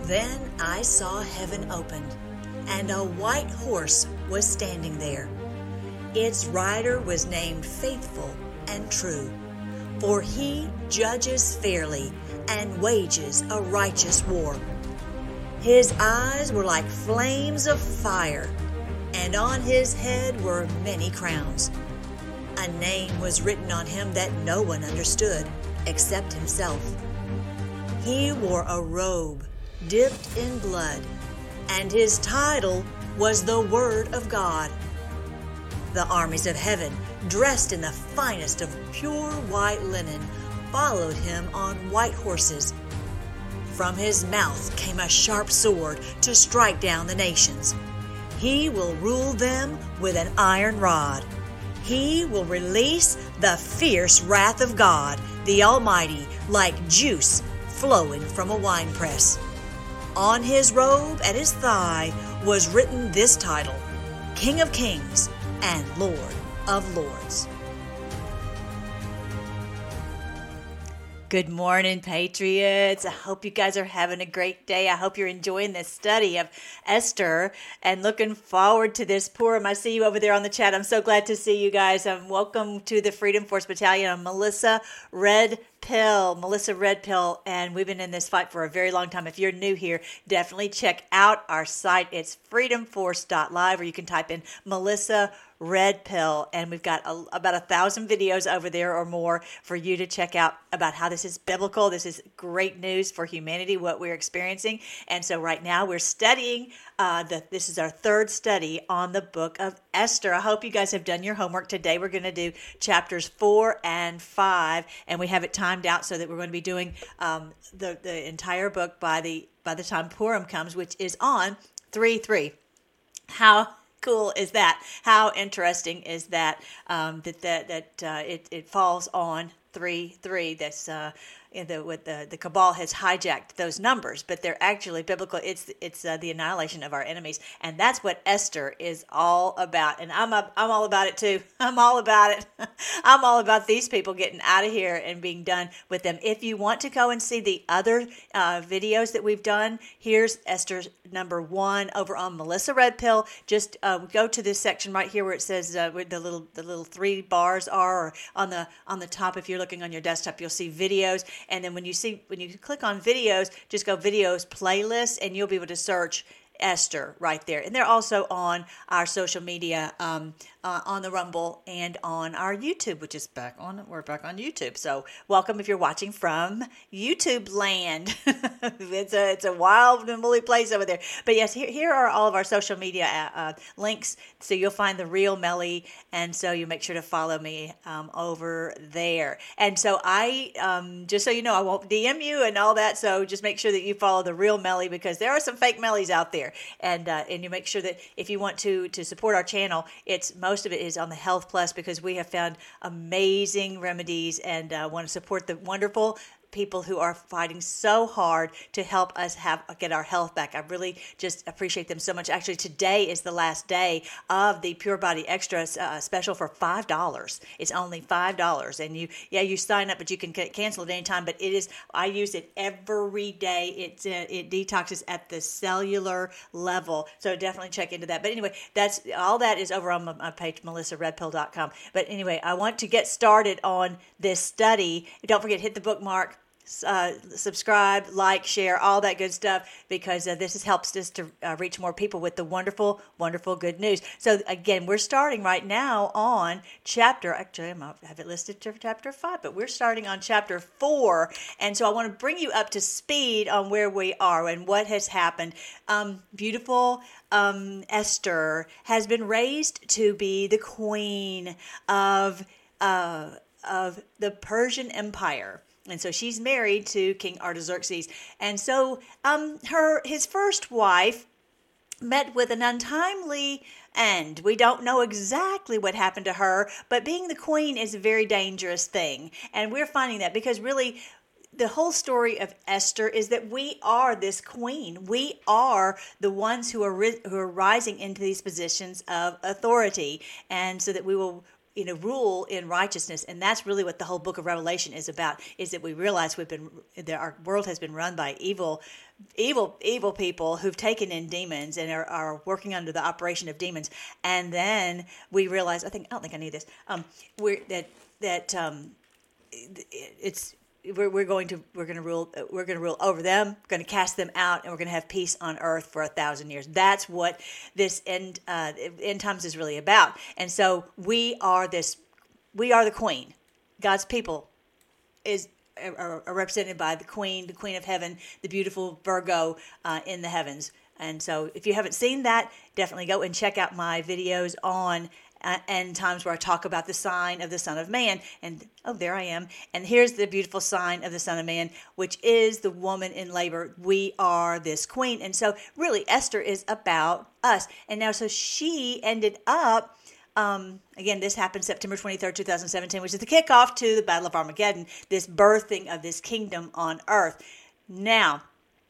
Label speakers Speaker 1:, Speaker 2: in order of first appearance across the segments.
Speaker 1: Then I saw heaven opened, and a white horse was standing there. Its rider was named Faithful and True, for he judges fairly and wages a righteous war. His eyes were like flames of fire, and on his head were many crowns. A name was written on him that no one understood except himself. He wore a robe dipped in blood, and his title was the Word of God. The armies of heaven, dressed in the finest of pure white linen, followed him on white horses. From his mouth came a sharp sword to strike down the nations. He will rule them with an iron rod. He will release the fierce wrath of God, the Almighty, like juice flowing from a winepress. On his robe at his thigh was written this title, King of Kings and Lord of Lords. Good morning, Patriots. I hope you guys are having a great day. I hope you're enjoying this study of Esther and looking forward to this Purim. I see you over there on the chat. I'm so glad to see you guys. Welcome to the Freedom Force Battalion. I'm Melissa Red Pill, and we've been in this fight for a very long time. If you're new here, definitely check out our site. It's freedomforce.live, or you can type in Melissa Red Pill, and we've got about 1,000 videos over there or more for you to check out about how this is biblical. This is great news for humanity, what we're experiencing. And so right now we're studying, this is our third study on the book of Esther. I hope you guys have done your homework. Today we're going to do chapters 4 and 5, and we have it timed out so that we're going to be doing the entire book by the time Purim comes, which is on 3/3. How cool is that? How interesting is that? It falls on 3/3. That's the Cabal has hijacked those numbers, but they're actually biblical. It's the annihilation of our enemies, and that's what Esther is all about. And I'm all about it too. I'm all about it. I'm all about these people getting out of here and being done with them. If you want to go and see the other videos that we've done, here's Esther number 1 over on Melissa Red Pill. Just go to this section right here where it says where the little 3 bars are, or on the top. If you're looking on your desktop, you'll see videos. And then when you click on videos, just go videos playlist, and you'll be able to search Esther right there. And they're also on our social media, on the Rumble and on our YouTube, which is we're back on YouTube. So welcome if you're watching from YouTube land. It's a wild and woolly place over there. But yes, here are all of our social media links. So you'll find the real Melly, and so you make sure to follow me over there. And so I, just so you know, I won't DM you and all that. So just make sure that you follow the real Melly, because there are some fake Mellies out there. And you make sure that if you want to support our channel, most of it is on the Health Plus, because we have found amazing remedies and want to support the wonderful people who are fighting so hard to help us get our health back. I really just appreciate them so much. Actually, today is the last day of the Pure Body Extra special for $5. It's only $5, and you sign up, but you can cancel at any time. But I use it every day. It detoxes at the cellular level, so definitely check into that. But anyway, all that is over on my page, melissaredpill.com. But anyway, I want to get started on this study. Don't forget, hit the bookmark. Subscribe, like, share, all that good stuff, because this helps us to reach more people with the wonderful, wonderful good news. So again, we're starting right now on actually I have it listed to chapter 5, but we're starting on chapter 4. And so I want to bring you up to speed on where we are and what has happened. Beautiful Esther has been raised to be the queen of the Persian Empire. And so she's married to King Artaxerxes. And so his first wife met with an untimely end. We don't know exactly what happened to her, but being the queen is a very dangerous thing. And we're finding that because really the whole story of Esther is that we are this queen. We are the ones who are rising into these positions of authority, and so that we will rule in righteousness. And that's really what the whole book of Revelation is about, is that we realize our world has been run by evil people who've taken in demons and are working under the operation of demons. And then we realize, I don't think I need this. We're going to rule over them, going to cast them out, and we're going to have peace on earth for 1,000 years. That's what this end times is really about. And so we are the queen. God's people are represented by the queen of heaven, the beautiful Virgo in the heavens. And so if you haven't seen that, definitely go and check out my videos on end times, where I talk about the sign of the Son of Man. And there I am. And here's the beautiful sign of the Son of Man, which is the woman in labor. We are this queen. And so really Esther is about us. And now, so she ended up, again, this happened September 23rd, 2017, which is the kickoff to the Battle of Armageddon, this birthing of this kingdom on earth. Now,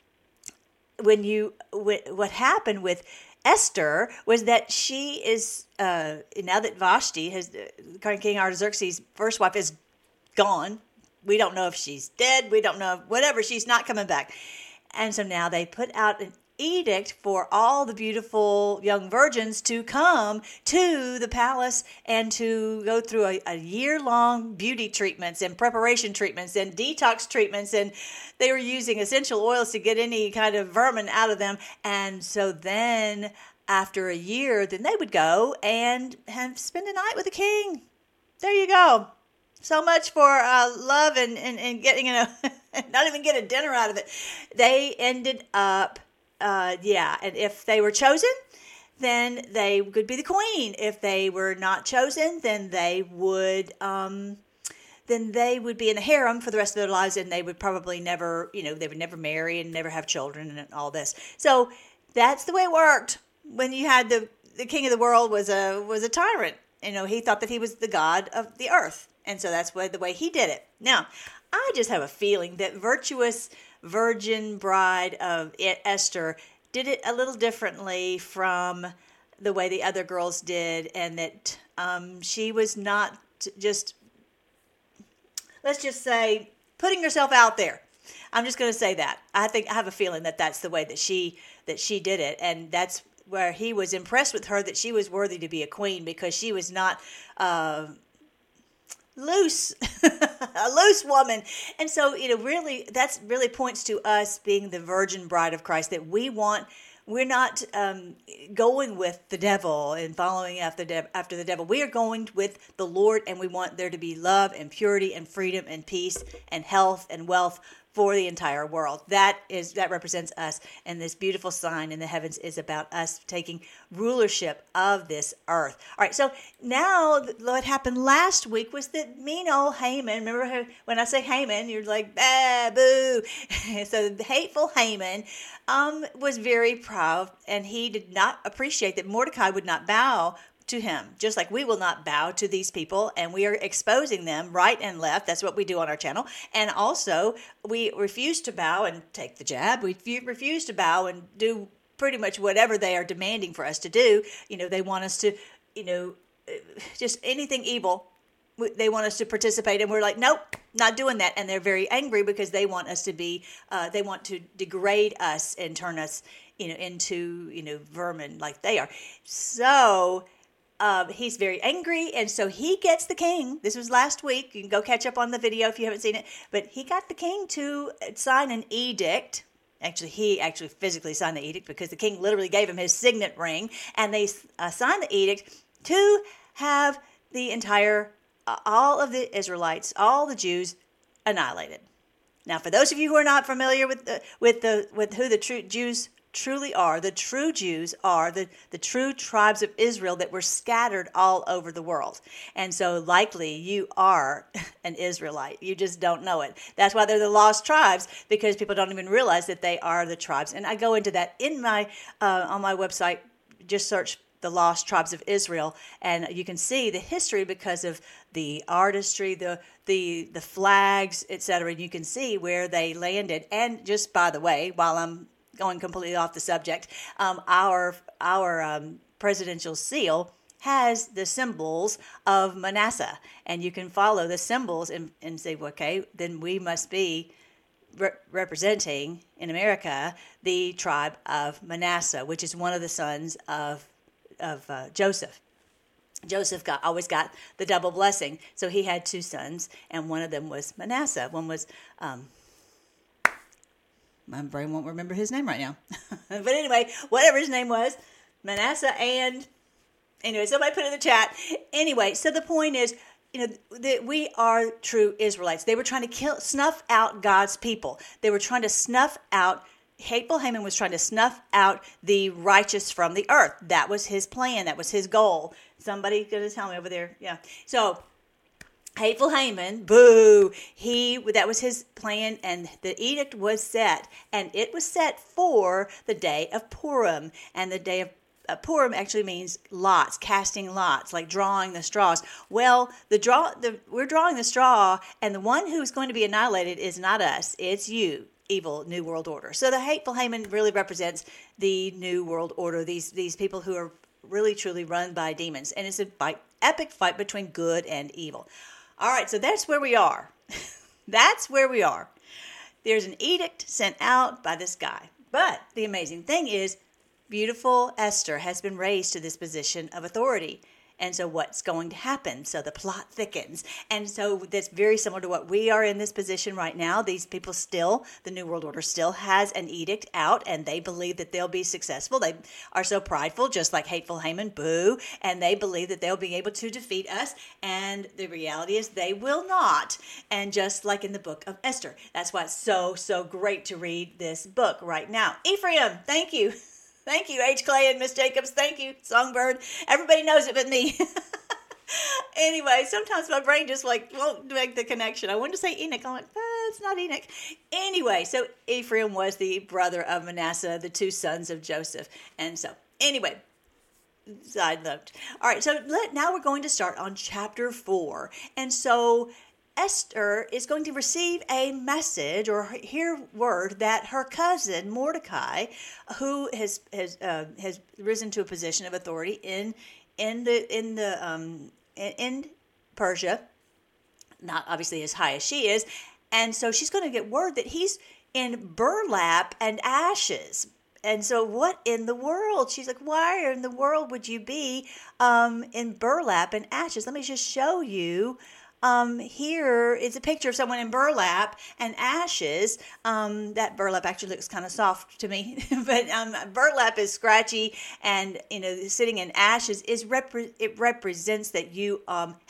Speaker 1: what happened with Esther was that she is, now that Vashti, King Artaxerxes' first wife, is gone. We don't know if she's dead. We don't know, whatever. She's not coming back. And so now they put out an edict for all the beautiful young virgins to come to the palace and to go through a year-long beauty treatments and preparation treatments and detox treatments, and they were using essential oils to get any kind of vermin out of them. And so then after a year, then they would go and spend a night with the king. There you go. So much for love and getting, not even get a dinner out of it. They ended up and if they were chosen, then they could be the queen. If they were not chosen, then they would be in a harem for the rest of their lives, and they would probably never, they would never marry and never have children and all this. So that's the way it worked. When you had the king of the world was a tyrant. He thought that he was the god of the earth, and so that's the way he did it. Now, I just have a feeling that virtuous virgin bride of Esther did it a little differently from the way the other girls did, and that she was not just, let's just say, putting herself out there. I'm just going to say that. I have a feeling that that's the way that she did it, and that's where he was impressed with her, that she was worthy to be a queen, because she was not loose, a loose woman. And so, really, that's really points to us being the virgin bride of Christ, that we're not going with the devil and following after the devil. We are going with the Lord, and we want there to be love and purity and freedom and peace and health and wealth for the entire world. That represents us, and this beautiful sign in the heavens is about us taking rulership of this earth. All right, so now what happened last week was that mean old Haman, remember when I say Haman, you're like, bah, boo. So the hateful Haman was very proud, and he did not appreciate that Mordecai would not bow to him, just like we will not bow to these people, and we are exposing them right and left. That's what we do on our channel. And also, we refuse to bow and take the jab. We refuse to bow and do pretty much whatever they are demanding for us to do. They want us to, just anything evil. They want us to participate, and we're like, nope, not doing that. And they're very angry because they want us to be, they want to degrade us and turn us, into, vermin like they are. So he's very angry, and so he gets the king. This was last week. You can go catch up on the video if you haven't seen it. But he got the king to sign an edict. Actually, he physically signed the edict, because the king literally gave him his signet ring, and they signed the edict to have the entire, all of the Israelites, all the Jews, annihilated. Now, for those of you who are not familiar with who the true Jews truly are, the true Jews are the true tribes of Israel that were scattered all over the world. And so likely you are an Israelite. You just don't know it. That's why they're the lost tribes, because people don't even realize that they are the tribes. And I go into that in my on my website. Just search the lost tribes of Israel, and you can see the history because of the artistry, the flags, etc. You can see where they landed. And just by the way, while I'm going completely off the subject, our presidential seal has the symbols of Manasseh. And you can follow the symbols and say, okay, then we must be representing in America the tribe of Manasseh, which is one of the sons of Joseph. Joseph always got the double blessing, so he had two sons, and one of them was Manasseh. One was, my brain won't remember his name right now. But anyway, whatever his name was, Manasseh and, anyway, somebody put it in the chat. Anyway, so the point is, that we are true Israelites. They were trying to snuff out God's people. They were trying to snuff out, Hateful Haman was trying to snuff out the righteous from the earth. That was his plan. That was his goal. Somebody going to tell me over there. Yeah. So Hateful Haman, boo, that was his plan, and the edict was set, and it was set for the day of Purim, and the day of Purim actually means lots, casting lots, like drawing the straws. Well, we're drawing the straw, and the one who's going to be annihilated is not us, it's you, evil New World Order. So the Hateful Haman really represents the New World Order, these people who are really truly run by demons, and it's a epic fight between good and evil. All right, so that's where we are. That's where we are. There's an edict sent out by this guy. But the amazing thing is, beautiful Esther has been raised to this position of authority. And so what's going to happen? So the plot thickens. And so that's very similar to what we are in this position right now. These people still, the New World Order still has an edict out, and they believe that they'll be successful. They are so prideful, just like Hateful Haman, boo, and they believe that they'll be able to defeat us. And the reality is they will not. And just like in the book of Esther, that's why it's so great to read this book right now. Ephraim, thank you. Thank you, H. Clay and Miss Jacobs. Thank you, Songbird. Everybody knows it but me. Anyway, sometimes my brain just won't make the connection. I wanted to say Enoch. I'm like, it's not Enoch. Anyway, so Ephraim was the brother of Manasseh, the two sons of Joseph. And so, anyway, side note. All right, so now we're going to start on chapter 4. And so Esther is going to receive a message or hear word that her cousin Mordecai, who has risen to a position of authority in Persia, not obviously as high as she is, and so she's going to get word that he's in burlap and ashes. And so what in the world? She's like, why in the world would you be in burlap and ashes? Let me just show you. Here is a picture of someone in burlap and ashes. That burlap actually looks kind of soft to me, but burlap is scratchy, and sitting in ashes it represents that you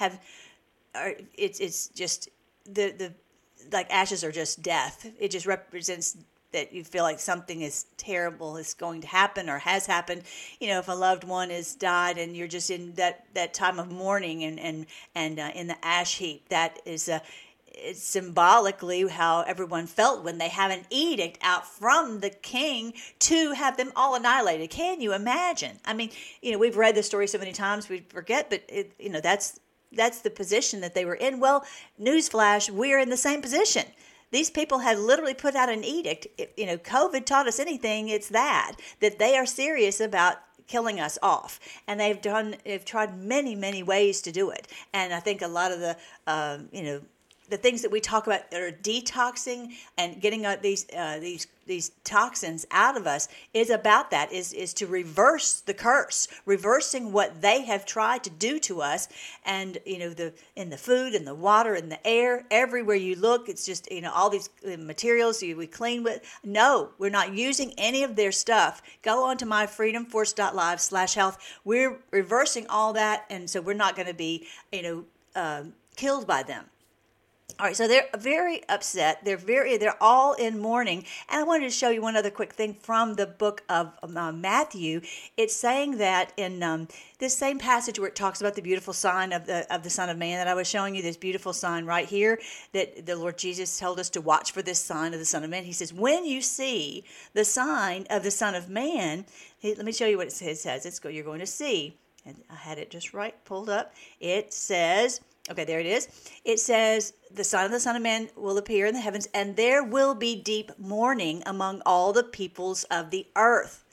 Speaker 1: it's just the like ashes are just death. It just represents that you feel like something is terrible is going to happen or has happened. If a loved one has died and you're just in that time of mourning and in the ash heap, that is it's symbolically how everyone felt when they have an edict out from the king to have them all annihilated. Can you imagine? I mean, we've read this story so many times we forget, but that's the position that they were in. Well, newsflash, we're in the same position. These people had literally put out an edict. COVID taught us anything, it's that they are serious about killing us off. And they've tried many, many ways to do it. And I think a lot of the things that we talk about that are detoxing and getting these toxins out of us is about that, is to reverse the curse, reversing what they have tried to do to us. And in the food and the water and the air, everywhere you look, it's just all these materials we clean with. No, we're not using any of their stuff. Go on to myfreedomforce.live/health. We're reversing all that, and so we're not going to be killed by them. All right, so they're very upset. They're all in mourning. And I wanted to show you one other quick thing from the book of Matthew. It's saying that in this same passage where it talks about the beautiful sign of the Son of Man that I was showing you, this beautiful sign right here that the Lord Jesus told us to watch for, this sign of the Son of Man. He says, when you see the sign of the Son of Man, let me show you what it says. You're going to see, and I had it just right pulled up. It says, okay, there it is. It says, the sign of the Son of Man will appear in the heavens, and there will be deep mourning among all the peoples of the earth.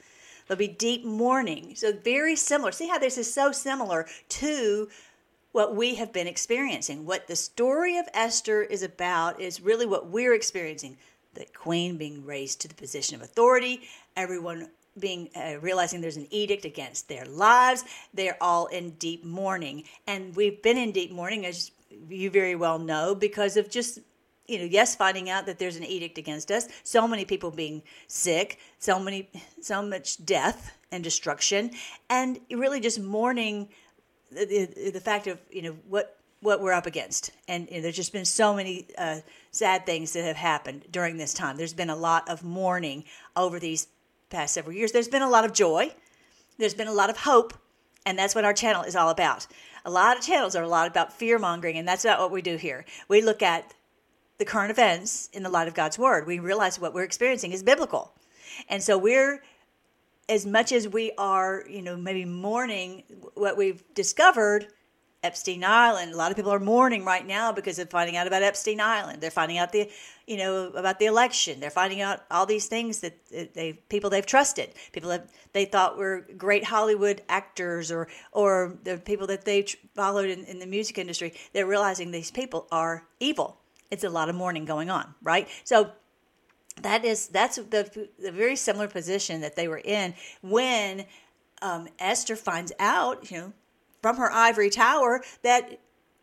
Speaker 1: There'll be deep mourning. So very similar. See how this is so similar to what we have been experiencing. What the story of Esther is about is really what we're experiencing. The queen being raised to the position of authority, everyone being realizing there's an edict against their lives. They're all in deep mourning. And we've been in deep mourning, as you very well know, because of just, yes, finding out that there's an edict against us, so many people being sick, so much death and destruction, and really just mourning the fact of, what we're up against. And there's just been so many sad things that have happened during this time. There's been a lot of mourning over these past several years. There's been a lot of joy. There's been a lot of hope. And that's what our channel is all about. A lot of channels are a lot about fear-mongering, and that's not what we do here. We look at the current events in the light of God's Word. We realize what we're experiencing is biblical. And so we're, as much as we are, maybe mourning what we've discovered, Epstein Island. A lot of people are mourning right now because of finding out about Epstein Island. They're finding out about the election. They're finding out all these things that people they've trusted, people that they thought were great Hollywood actors or the people that they followed in the music industry. They're realizing these people are evil. It's a lot of mourning going on, right? So that's the very similar position that they were in when Esther finds out, from her ivory tower that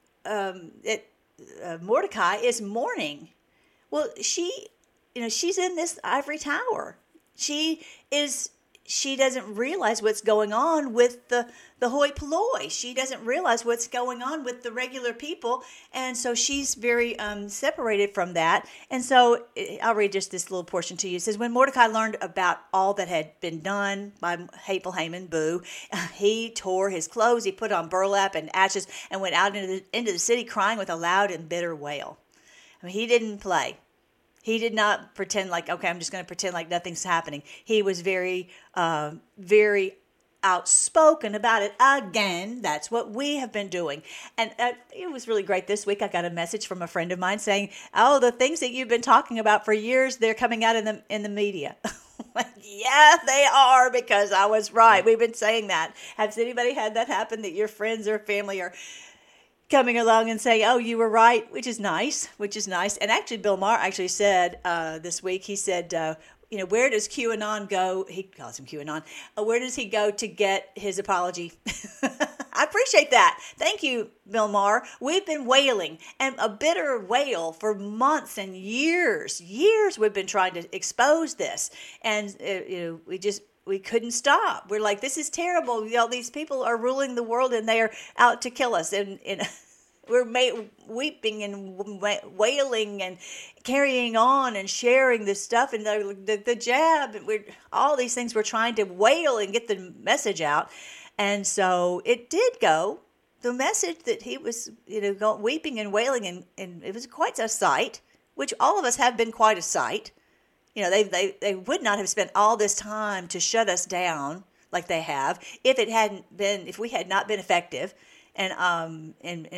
Speaker 1: Mordecai is mourning. Well, she's in this ivory tower. She doesn't realize what's going on with the hoi polloi. She doesn't realize what's going on with the regular people. And so she's very separated from that. And so I'll read just this little portion to you. It says, when Mordecai learned about all that had been done by hateful Haman, he tore his clothes, he put on burlap and ashes, and went out into the city crying with a loud and bitter wail. I mean, he didn't play. He did not pretend like, okay, I'm just going to pretend like nothing's happening. He was very, very outspoken about it. Again, that's what we have been doing. And it was really great this week. I got a message from a friend of mine saying, oh, the things that you've been talking about for years, they're coming out in the media. Yeah, they are, because I was right. We've been saying that. Has anybody had that happen, that your friends or family are coming along and saying, oh, you were right, which is nice. And actually, Bill Maher actually said this week, he said, where does QAnon go? He calls him QAnon. Where does he go to get his apology? I appreciate that. Thank you, Bill Maher. We've been wailing, and a bitter wail for months and years. We've been trying to expose this. And, we couldn't stop. We're like, this is terrible. These people are ruling the world and they are out to kill us. And we're weeping and wailing and carrying on and sharing this stuff and the jab. All these things we're trying to wail and get the message out. And so it did go. The message that he was, weeping and wailing, and it was quite a sight, which all of us have been quite a sight. They would not have spent all this time to shut us down like they have if we had not been effective and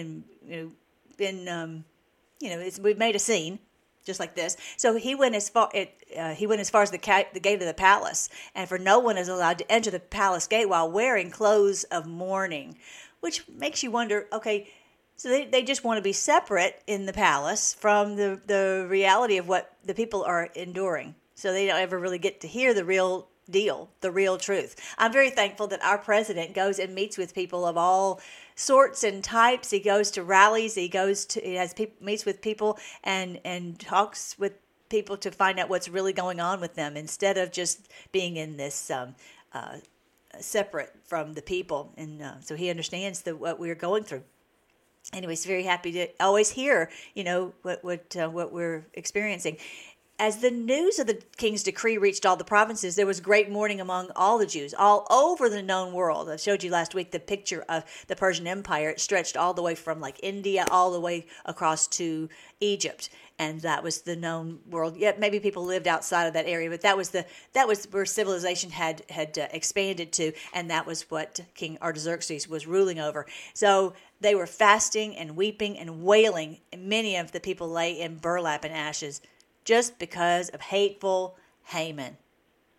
Speaker 1: we've made a scene just like this. So he went as far as the gate of the palace, and for no one is allowed to enter the palace gate while wearing clothes of mourning, which makes you wonder, okay, so they just want to be separate in the palace from the reality of what the people are enduring. So they don't ever really get to hear the real deal, the real truth. I'm very thankful that our president goes and meets with people of all sorts and types. He goes to rallies. Meets with people and talks with people to find out what's really going on with them, instead of just being in this separate from the people. And so he understands what we're going through. Anyways, very happy to always hear, what we're experiencing. As the news of the king's decree reached all the provinces, there was great mourning among all the Jews, all over the known world. I showed you last week the picture of the Persian Empire. It stretched all the way from like India all the way across to Egypt, and that was the known world. Yeah, maybe people lived outside of that area, but that was where civilization had expanded to, and that was what King Artaxerxes was ruling over. So they were fasting and weeping and wailing, and many of the people lay in burlap and ashes, just because of hateful Haman.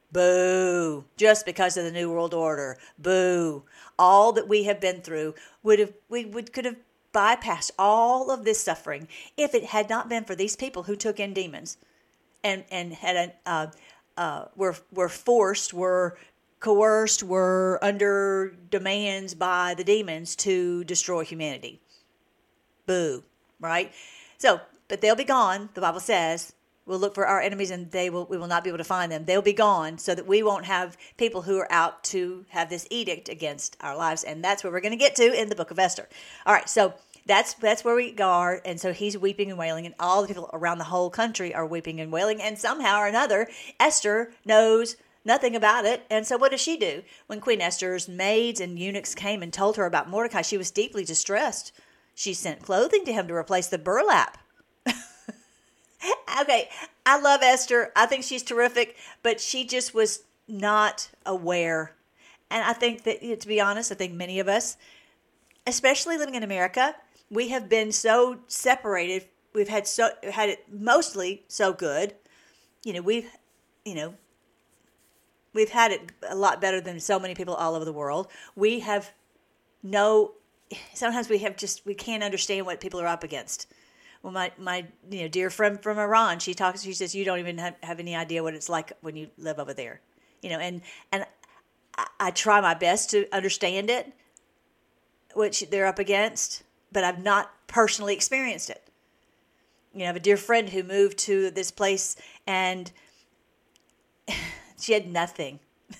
Speaker 1: Boo. Just because of the New World Order. Boo. All that we have been through could have bypassed all of this suffering if it had not been for these people who took in demons and had were forced, were coerced, were under demands by the demons to destroy humanity. Boo. Right? So, but they'll be gone, the Bible says. We'll look for our enemies and we will not be able to find them. They'll be gone so that we won't have people who are out to have this edict against our lives. And that's what we're going to get to in the book of Esther. All right, so that's where we are. And so he's weeping and wailing, and all the people around the whole country are weeping and wailing. And somehow or another, Esther knows nothing about it. And so what does she do? When Queen Esther's maids and eunuchs came and told her about Mordecai, she was deeply distressed. She sent clothing to him to replace the burlap. Okay, I love Esther. I think she's terrific, but she just was not aware. And I think that, to be honest, I think many of us, especially living in America, we have been so separated. We've had it mostly so good. We've had it a lot better than so many people all over the world. Sometimes we can't understand what people are up against. Well, my dear friend from Iran, she says, you don't even have any idea what it's like when you live over there. And I try my best to understand it, what they're up against, but I've not personally experienced it. I have a dear friend who moved to this place and she had nothing,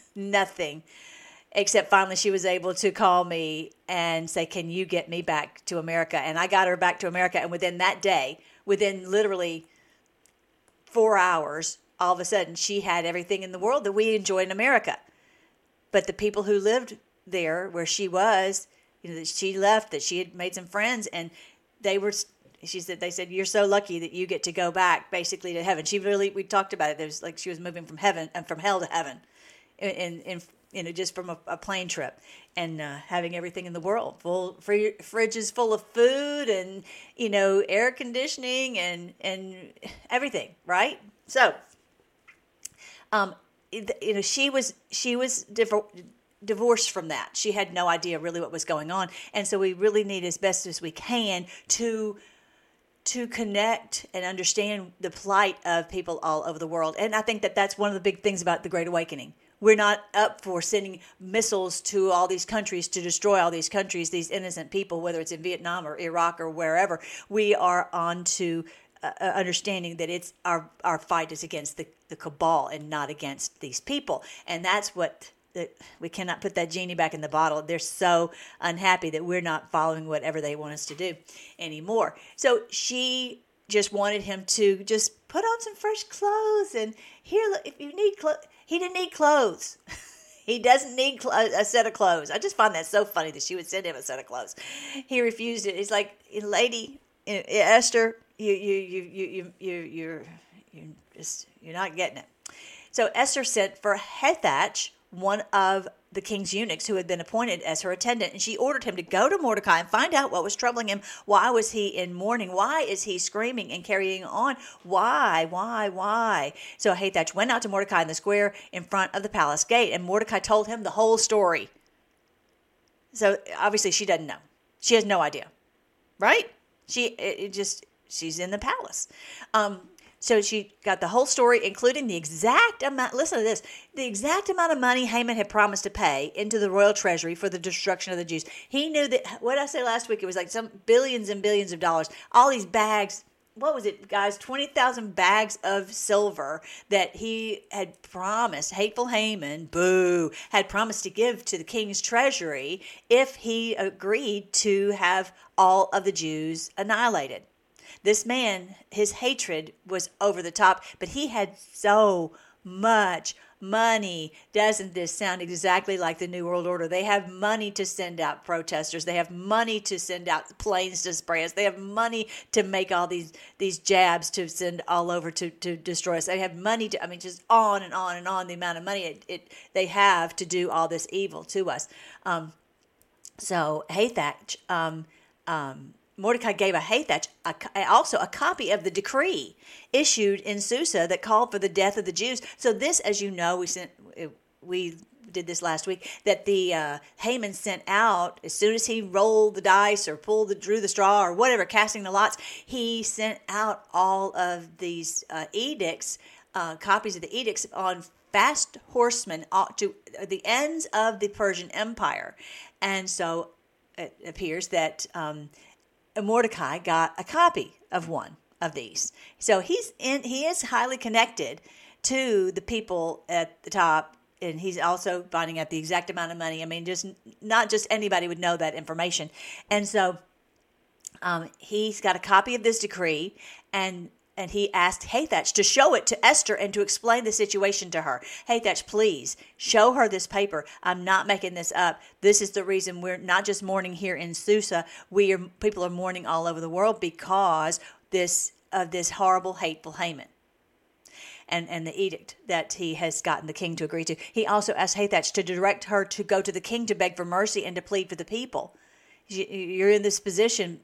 Speaker 1: except finally she was able to call me and say, can you get me back to America? And I got her back to America. And within that day, within literally 4 hours, all of a sudden she had everything in the world that we enjoy in America. But the people who lived there where she was, that she left, that she had made some friends, and they said, you're so lucky that you get to go back basically to heaven. We talked about it. There was like she was moving from heaven and from hell to heaven in just from a plane trip, and having everything in the world, fridges full of food and, air conditioning and everything. Right. So, she was divorced from that. She had no idea really what was going on. And so we really need, as best as we can, to connect and understand the plight of people all over the world. And I think that that's one of the big things about the Great Awakening. We're not up for sending missiles to all these countries to destroy all these countries, these innocent people, whether it's in Vietnam or Iraq or wherever. We are on to understanding that it's our fight is against the cabal and not against these people. And that's what we cannot put that genie back in the bottle. They're so unhappy that we're not following whatever they want us to do anymore. So she just wanted him to just put on some fresh clothes, and here, look, if you need clothes. He didn't need clothes. He doesn't need a set of clothes. I just find that so funny that she would send him a set of clothes. He refused it. He's like, lady, Esther, you're not getting it. So Esther sent for Hathach, one of the king's eunuchs who had been appointed as her attendant, and she ordered him to go to Mordecai and find out what was troubling him. Why was he in mourning? Why is he screaming and carrying on? Why? So Hathach went out to Mordecai in the square in front of the palace gate, and Mordecai told him the whole story. So obviously she doesn't know. She has no idea, right? She's in the palace. So she got the whole story, including the exact amount, listen to this, the exact amount of money Haman had promised to pay into the royal treasury for the destruction of the Jews. He knew that, what did I say last week? It was like some billions and billions of dollars. All these bags, what was it, guys? 20,000 bags of silver that he had promised, hateful Haman, boo, had promised to give to the king's treasury if he agreed to have all of the Jews annihilated. This man, his hatred was over the top, but he had so much money. Doesn't this sound exactly like the New World Order? They have money to send out protesters. They have money to send out planes to spray us. They have money to make all these jabs to send all over to destroy us. They have money to, just on and on and on, the amount of money they have to do all this evil to us. So Hathach, Mordecai gave Ahithophel also a copy of the decree issued in Susa that called for the death of the Jews. So this, as you know, we did this last week, that the Haman sent out as soon as he rolled the dice or drew the straw or whatever, casting the lots. He sent out all of these edicts, copies of the edicts on fast horsemen to the ends of the Persian Empire, and so it appears that Mordecai got a copy of one of these. So he is highly connected to the people at the top, and he's also finding out the exact amount of money. I mean, just not just anybody would know that information. And so he's got a copy of this decree, and he asked Hathach to show it to Esther and to explain the situation to her. Hathach, please show her this paper. I'm not making this up. This is the reason we're not just mourning here in Susa. People are mourning all over the world because of this horrible, hateful Haman and the edict that he has gotten the king to agree to. He also asked Hathach to direct her to go to the king to beg for mercy and to plead for the people. You're in this position,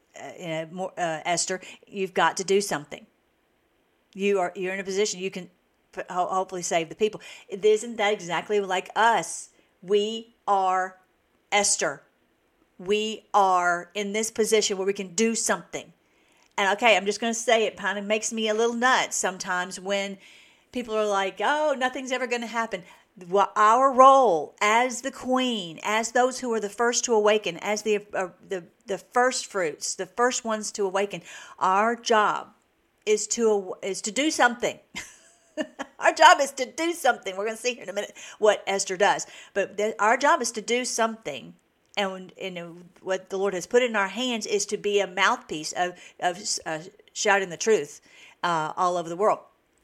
Speaker 1: Esther, you've got to do something. You're in a position you can hopefully save the people. Isn't that exactly like us? We are Esther. We are in this position where we can do something. And okay, I'm just going to say it kind of makes me a little nuts sometimes when people are like, oh, nothing's ever going to happen. Our role as the queen, as those who are the first to awaken, as the first fruits, the first ones to awaken, our job is to do something. Our job is to do something. We're going to see here in a minute what Esther does, but our job is to do something. And what the Lord has put in our hands is to be a mouthpiece of shouting the truth all over the world.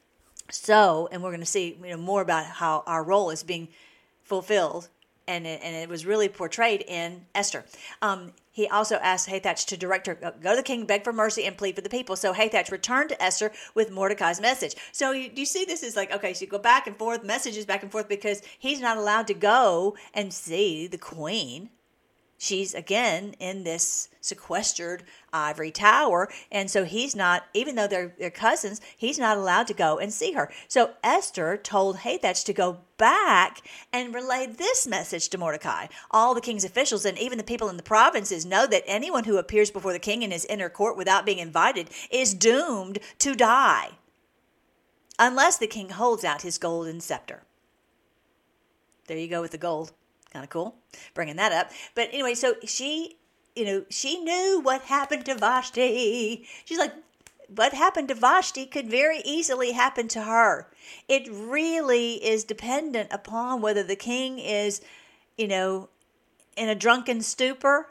Speaker 1: So, and we're going to see more about how our role is being fulfilled, and it was really portrayed in Esther. He also asked Hathach to direct her, go to the king, beg for mercy, and plead for the people. So Hathach returned to Esther with Mordecai's message. So you see this is like, okay, so you go back and forth, messages back and forth, because he's not allowed to go and see the queen. She's, again, in this sequestered ivory tower, and so he's not, even though they're cousins, he's not allowed to go and see her. So Esther told Hathach to go back and relay this message to Mordecai. All the king's officials and even the people in the provinces know that anyone who appears before the king in his inner court without being invited is doomed to die, unless the king holds out his golden scepter. There you go with the gold. Kind of cool, bringing that up. But anyway, so she knew what happened to Vashti. She's like, what happened to Vashti could very easily happen to her. It really is dependent upon whether the king is, in a drunken stupor,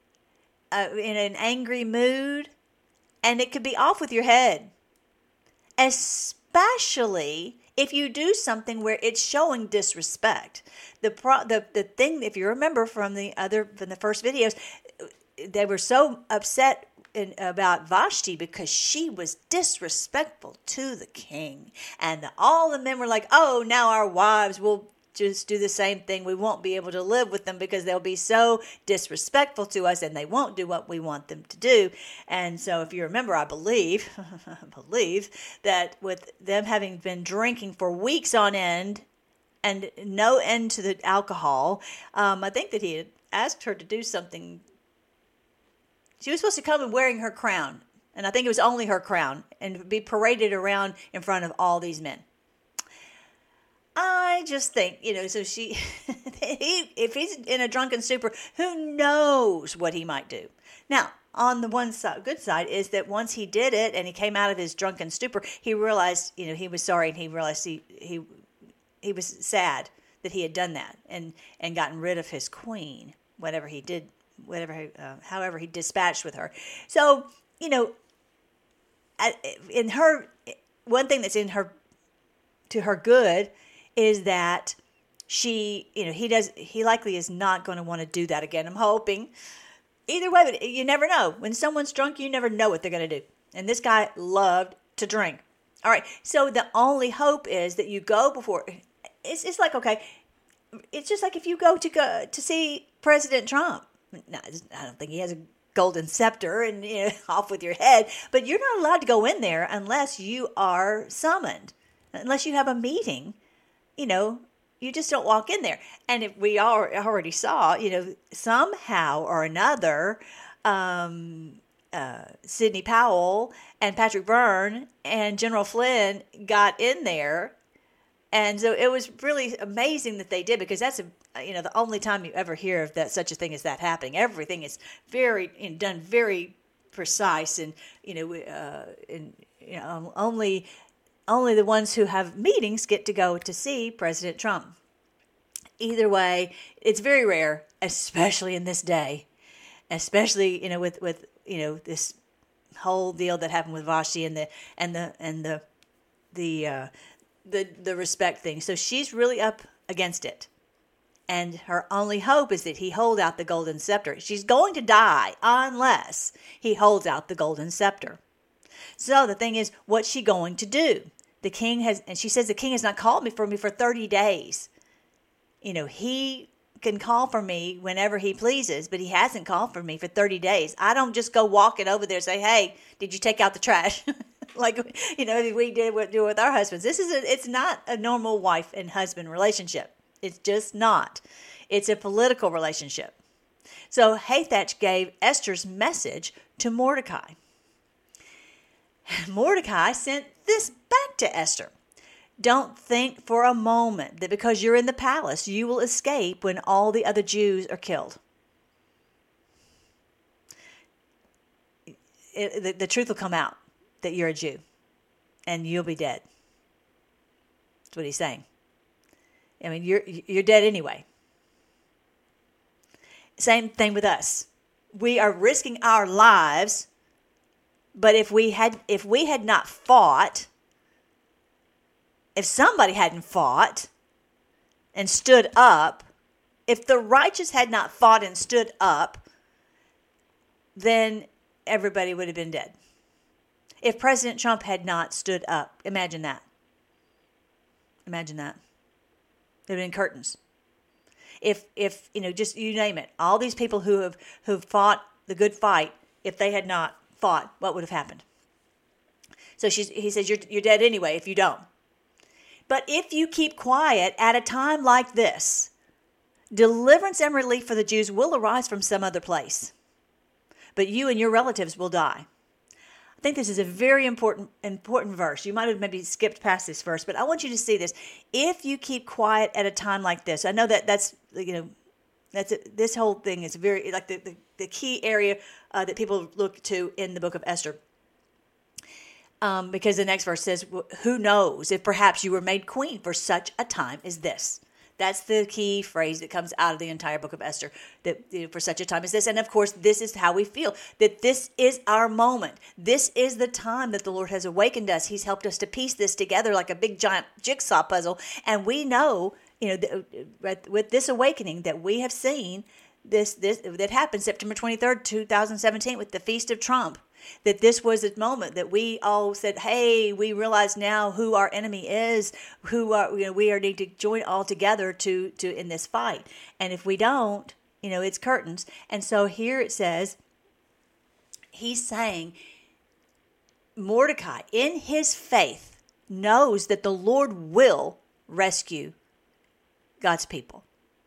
Speaker 1: in an angry mood, and it could be off with your head. Especially if you do something where it's showing disrespect. The thing, if you remember from the first videos, they were so upset about Vashti because she was disrespectful to the king. And all the men were like, oh, now our wives will just do the same thing. We won't be able to live with them because they'll be so disrespectful to us and they won't do what we want them to do. And so if you remember, I believe that with them having been drinking for weeks on end and no end to the alcohol, I think that he had asked her to do something. She was supposed to come and wearing her crown, and I think it was only her crown, and be paraded around in front of all these men. I just think, so if he's in a drunken stupor, who knows what he might do. Now, on the one side, good side is that once he did it and he came out of his drunken stupor, he realized, he was sorry, and he realized he was sad that he had done that and gotten rid of his queen, however he dispatched with her. So, in her, one thing that's in her, to her good, is that he likely is not going to want to do that again. I'm hoping. Either way, but you never know. When someone's drunk, you never know what they're going to do. And this guy loved to drink. All right, so the only hope is that you go before. It's like, okay, it's just like if you go to see President Trump. No, I don't think he has golden scepter and off with your head. But you're not allowed to go in there unless you are summoned, unless you have a meeting. You just don't walk in there. And if we already saw, somehow or another, Sidney Powell and Patrick Byrne and General Flynn got in there. And so it was really amazing that they did, because that's the only time you ever hear of that, such a thing as that happening. Everything is very done very precise, and only the ones who have meetings get to go to see President Trump. Either way, it's very rare, especially in this day, especially with this whole deal that happened with Vashti and the respect thing. So she's really up against it. And her only hope is that he hold out the golden scepter. She's going to die unless he holds out the golden scepter. So the thing is, what's she going to do? And she says, the king has not called me for 30 days. He can call for me whenever he pleases, but he hasn't called for me for 30 days. I don't just go walking over there and say, hey, did you take out the trash? Like, we do with our husbands. It's not a normal wife and husband relationship. It's just not. It's a political relationship. So Hathach gave Esther's message to Mordecai. Mordecai sent this back to Esther. Don't think for a moment that because you're in the palace, you will escape when all the other Jews are killed. The truth will come out that you're a Jew, and you'll be dead. That's what he's saying. I mean, you're dead anyway. Same thing with us. We are risking our lives, but if we had not fought, if somebody hadn't fought and stood up, if the righteous had not fought and stood up, then everybody would have been dead. If President Trump had not stood up, imagine that. Imagine that. There would have been curtains. If just you name it, all these people who've fought the good fight, if they had not fought, what would have happened? So he says, you're dead anyway if you don't. But if you keep quiet at a time like this, deliverance and relief for the Jews will arise from some other place. But you and your relatives will die. I think this is a very important verse. You might have maybe skipped past this verse, but I want you to see this. If you keep quiet at a time like this, I know that's this whole thing is very like the key area that people look to in the book of Esther. Because the next verse says, who knows if perhaps you were made queen for such a time as this. That's the key phrase that comes out of the entire book of Esther, that for such a time as this. And of course, this is how we feel, that this is our moment. This is the time that the Lord has awakened us. He's helped us to piece this together like a big giant jigsaw puzzle. And we know, with this awakening that we have seen, this that happened September 23rd, 2017 with the Feast of Trump. That this was a moment that we all said, hey, we realize now who our enemy is, we are need to join all together to in this fight. And if we don't, it's curtains. And so here it says, he's saying, Mordecai, in his faith, knows that the Lord will rescue God's people.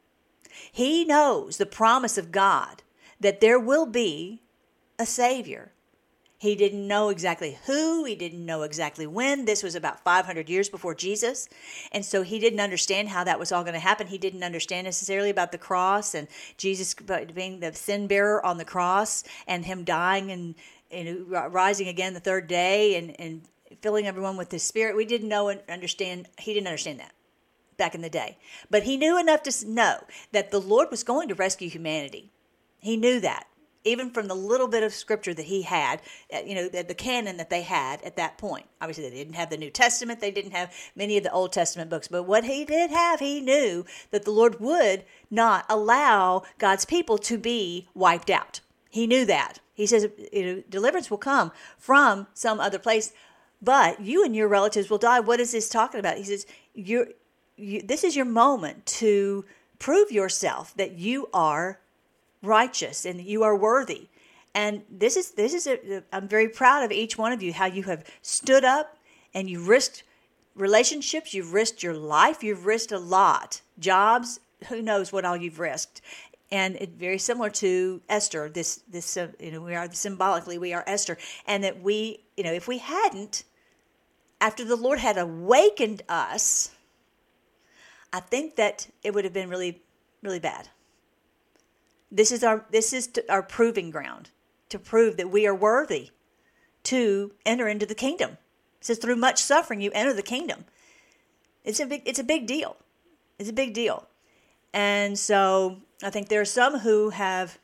Speaker 1: He knows the promise of God that there will be a Savior. He didn't know exactly who. He didn't know exactly when. This was about 500 years before Jesus. And so he didn't understand how that was all going to happen. He didn't understand necessarily about the cross and Jesus being the sin bearer on the cross and him dying and rising again the third day and filling everyone with his spirit. We didn't know and understand. He didn't understand that back in the day. But he knew enough to know that the Lord was going to rescue humanity. He knew that. Even from the little bit of scripture that he had, the canon that they had at that point. Obviously, they didn't have the New Testament. They didn't have many of the Old Testament books. But what he did have, he knew that the Lord would not allow God's people to be wiped out. He knew that. He says, deliverance will come from some other place, but you and your relatives will die. What is this talking about? He says, this is your moment to prove yourself that you are righteous and you are worthy. And I'm very proud of each one of you, how you have stood up and you risked relationships, you've risked your life, you've risked a lot. Jobs, who knows what all you've risked. And it's very similar to Esther. We are symbolically, we are Esther. And that we, if we hadn't, after the Lord had awakened us, I think that it would have been really, really bad. This is our proving ground, to prove that we are worthy to enter into the kingdom. It says, through much suffering, you enter the kingdom. It's a big deal. It's a big deal. And so I think there are some who have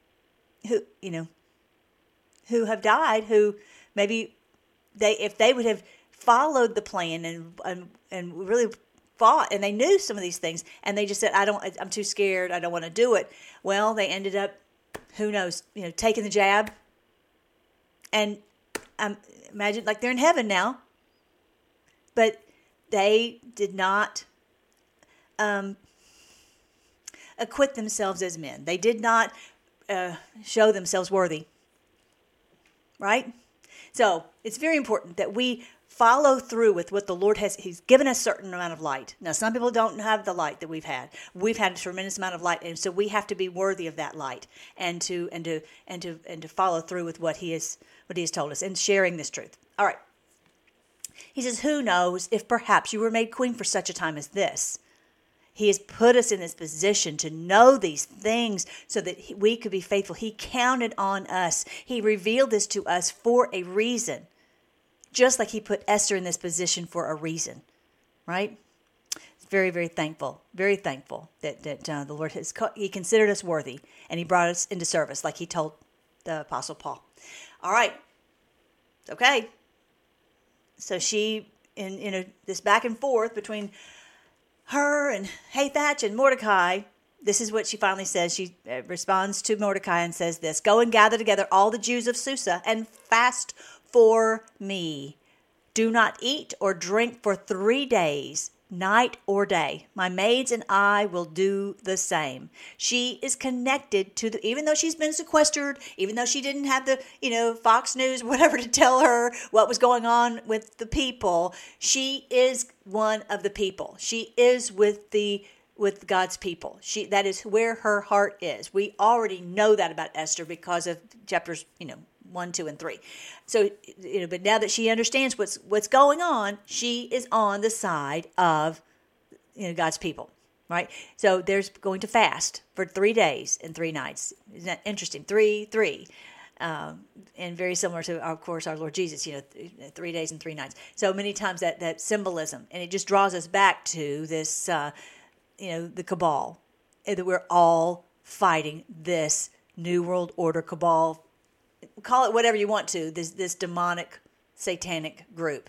Speaker 1: died, who maybe if they would have followed the plan and really fought, and they knew some of these things, and they just said, I'm too scared, I don't want to do it. Well, they ended up, who knows, taking the jab, and imagine like they're in heaven now, but they did not acquit themselves as men. They did not show themselves worthy, right? So it's very important that we follow through with what the Lord has. He's given us a certain amount of light. Now, some people don't have the light that we've had. We've had a tremendous amount of light, and so we have to be worthy of that light, and to follow through with what He has told us, and sharing this truth. All right. He says, "Who knows if perhaps you were made queen for such a time as this?" He has put us in this position to know these things so that we could be faithful. He counted on us. He revealed this to us for a reason. Just like He put Esther in this position for a reason, right? Very, very thankful that the Lord He considered us worthy, and He brought us into service, like He told the Apostle Paul. All right, okay. So she, in this back and forth between her and Hathach and Mordecai, this is what she finally says. She responds to Mordecai and says this: "Go and gather together all the Jews of Susa and fast for me. Do not eat or drink for 3 days, night or day. My maids and I will do the same." She is connected to even though she's been sequestered, even though she didn't have the, Fox News, whatever, to tell her what was going on with the people, she is one of the people. She is with God's people. That is where her heart is. We already know that about Esther because of chapters, 1, 2, and 3. So, but now that she understands what's going on, she is on the side of, God's people, right? So there's going to fast for 3 days and 3 nights. Isn't that interesting? 3. And very similar to, of course, our Lord Jesus, 3 days and 3 nights. So many times that symbolism, and it just draws us back to this, the cabal, that we're all fighting this New World Order cabal. Call it whatever you want to, this demonic, satanic group.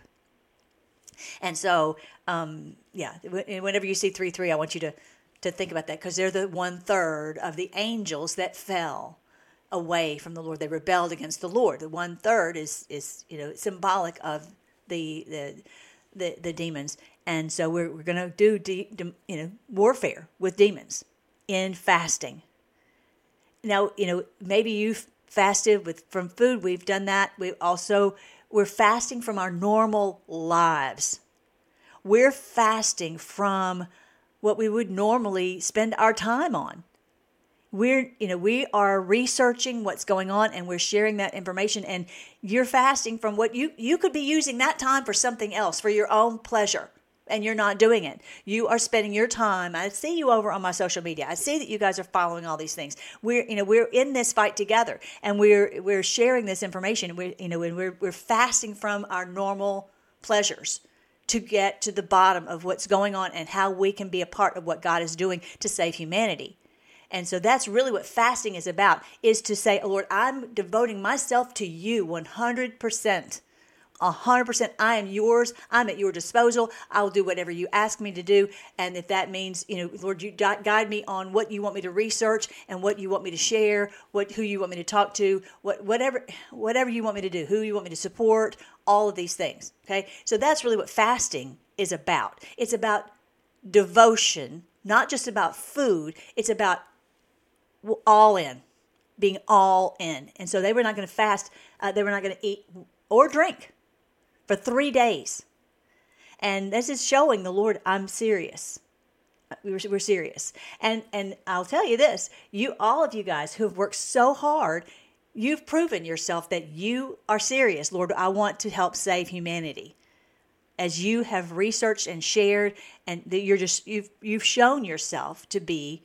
Speaker 1: And so, whenever you see 3, I want you to think about that, because they're the 1/3 of the angels that fell away from the Lord. They rebelled against the Lord. The 1/3 is symbolic of the demons. And so we're going to do warfare with demons in fasting. Now, maybe you've fasted from food. We've done that. We're fasting from our normal lives. We're fasting from what we would normally spend our time on. We are researching what's going on, and we're sharing that information, and you're fasting from what you could be using that time for something else, for your own pleasure. And you're not doing it. You are spending your time. I see you over on my social media. I see that you guys are following all these things. We're in this fight together, and we're sharing this information. We're fasting from our normal pleasures to get to the bottom of what's going on and how we can be a part of what God is doing to save humanity. And so that's really what fasting is about, is to say, "Oh, Lord, I'm devoting myself to you 100%. 100%. I am yours. I'm at your disposal. I'll do whatever you ask me to do. And if that means, Lord, you guide me on what you want me to research and what you want me to share, who you want me to talk to, whatever you want me to do, who you want me to support, all of these things." Okay. So that's really what fasting is about. It's about devotion, not just about food. It's about all in. being all in. And so they were not going to fast. They were not going to eat or drink for 3 days. And this is showing the Lord, I'm serious. We're serious. And I'll tell you this, all of you guys who have worked so hard, you've proven yourself that you are serious. Lord, I want to help save humanity. As you have researched and shared, and you've shown yourself to be,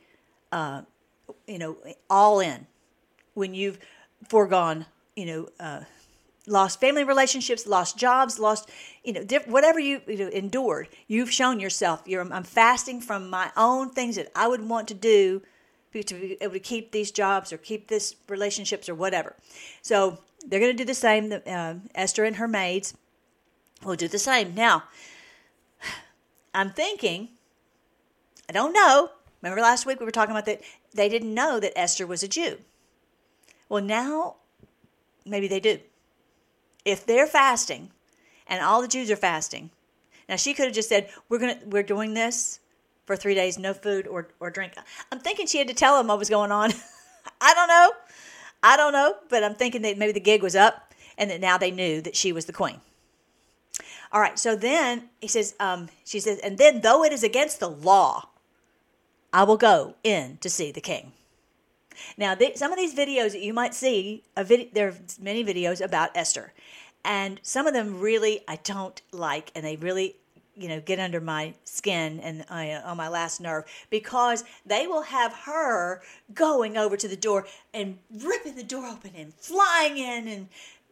Speaker 1: all in. When you've foregone, lost family relationships, lost jobs, lost, whatever you endured, you've shown yourself. I'm fasting from my own things that I would want to do to be able to keep these jobs or keep this relationships or whatever. So they're going to do the same. Esther and her maids will do the same. Now, I'm thinking, I don't know. Remember last week we were talking about that they didn't know that Esther was a Jew. Well, now maybe they do. If they're fasting and all the Jews are fasting, now she could have just said, we're doing this for 3 days, no food or drink. I'm thinking she had to tell them what was going on. I don't know, but I'm thinking that maybe the gig was up and that now they knew that she was the queen. All right, so then she says, and then though it is against the law, I will go in to see the king. Now, some of these videos that you might see, there are many videos about Esther. And some of them really I don't like, and they really, get under my skin and on my last nerve, because they will have her going over to the door and ripping the door open and flying in and,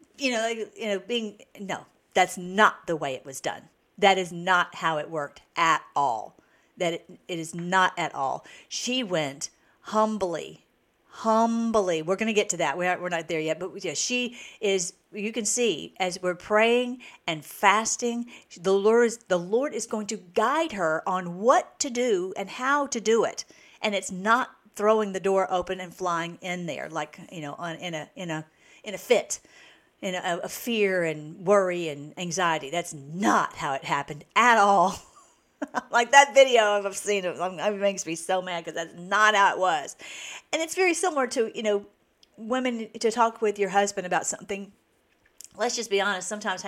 Speaker 1: no, that's not the way it was done. That is not how it worked at all. It is not at all. She went humbly. We're going to get to that. We're not there yet, but yeah, she is. You can see as we're praying and fasting, the Lord is going to guide her on what to do and how to do it, and it's not throwing the door open and flying in there like in a fit, in a fear and worry and anxiety. That's not how it happened at all. Like that video I've seen, it makes me so mad because that's not how it was. And it's very similar to, women to talk with your husband about something. Let's just be honest. Sometimes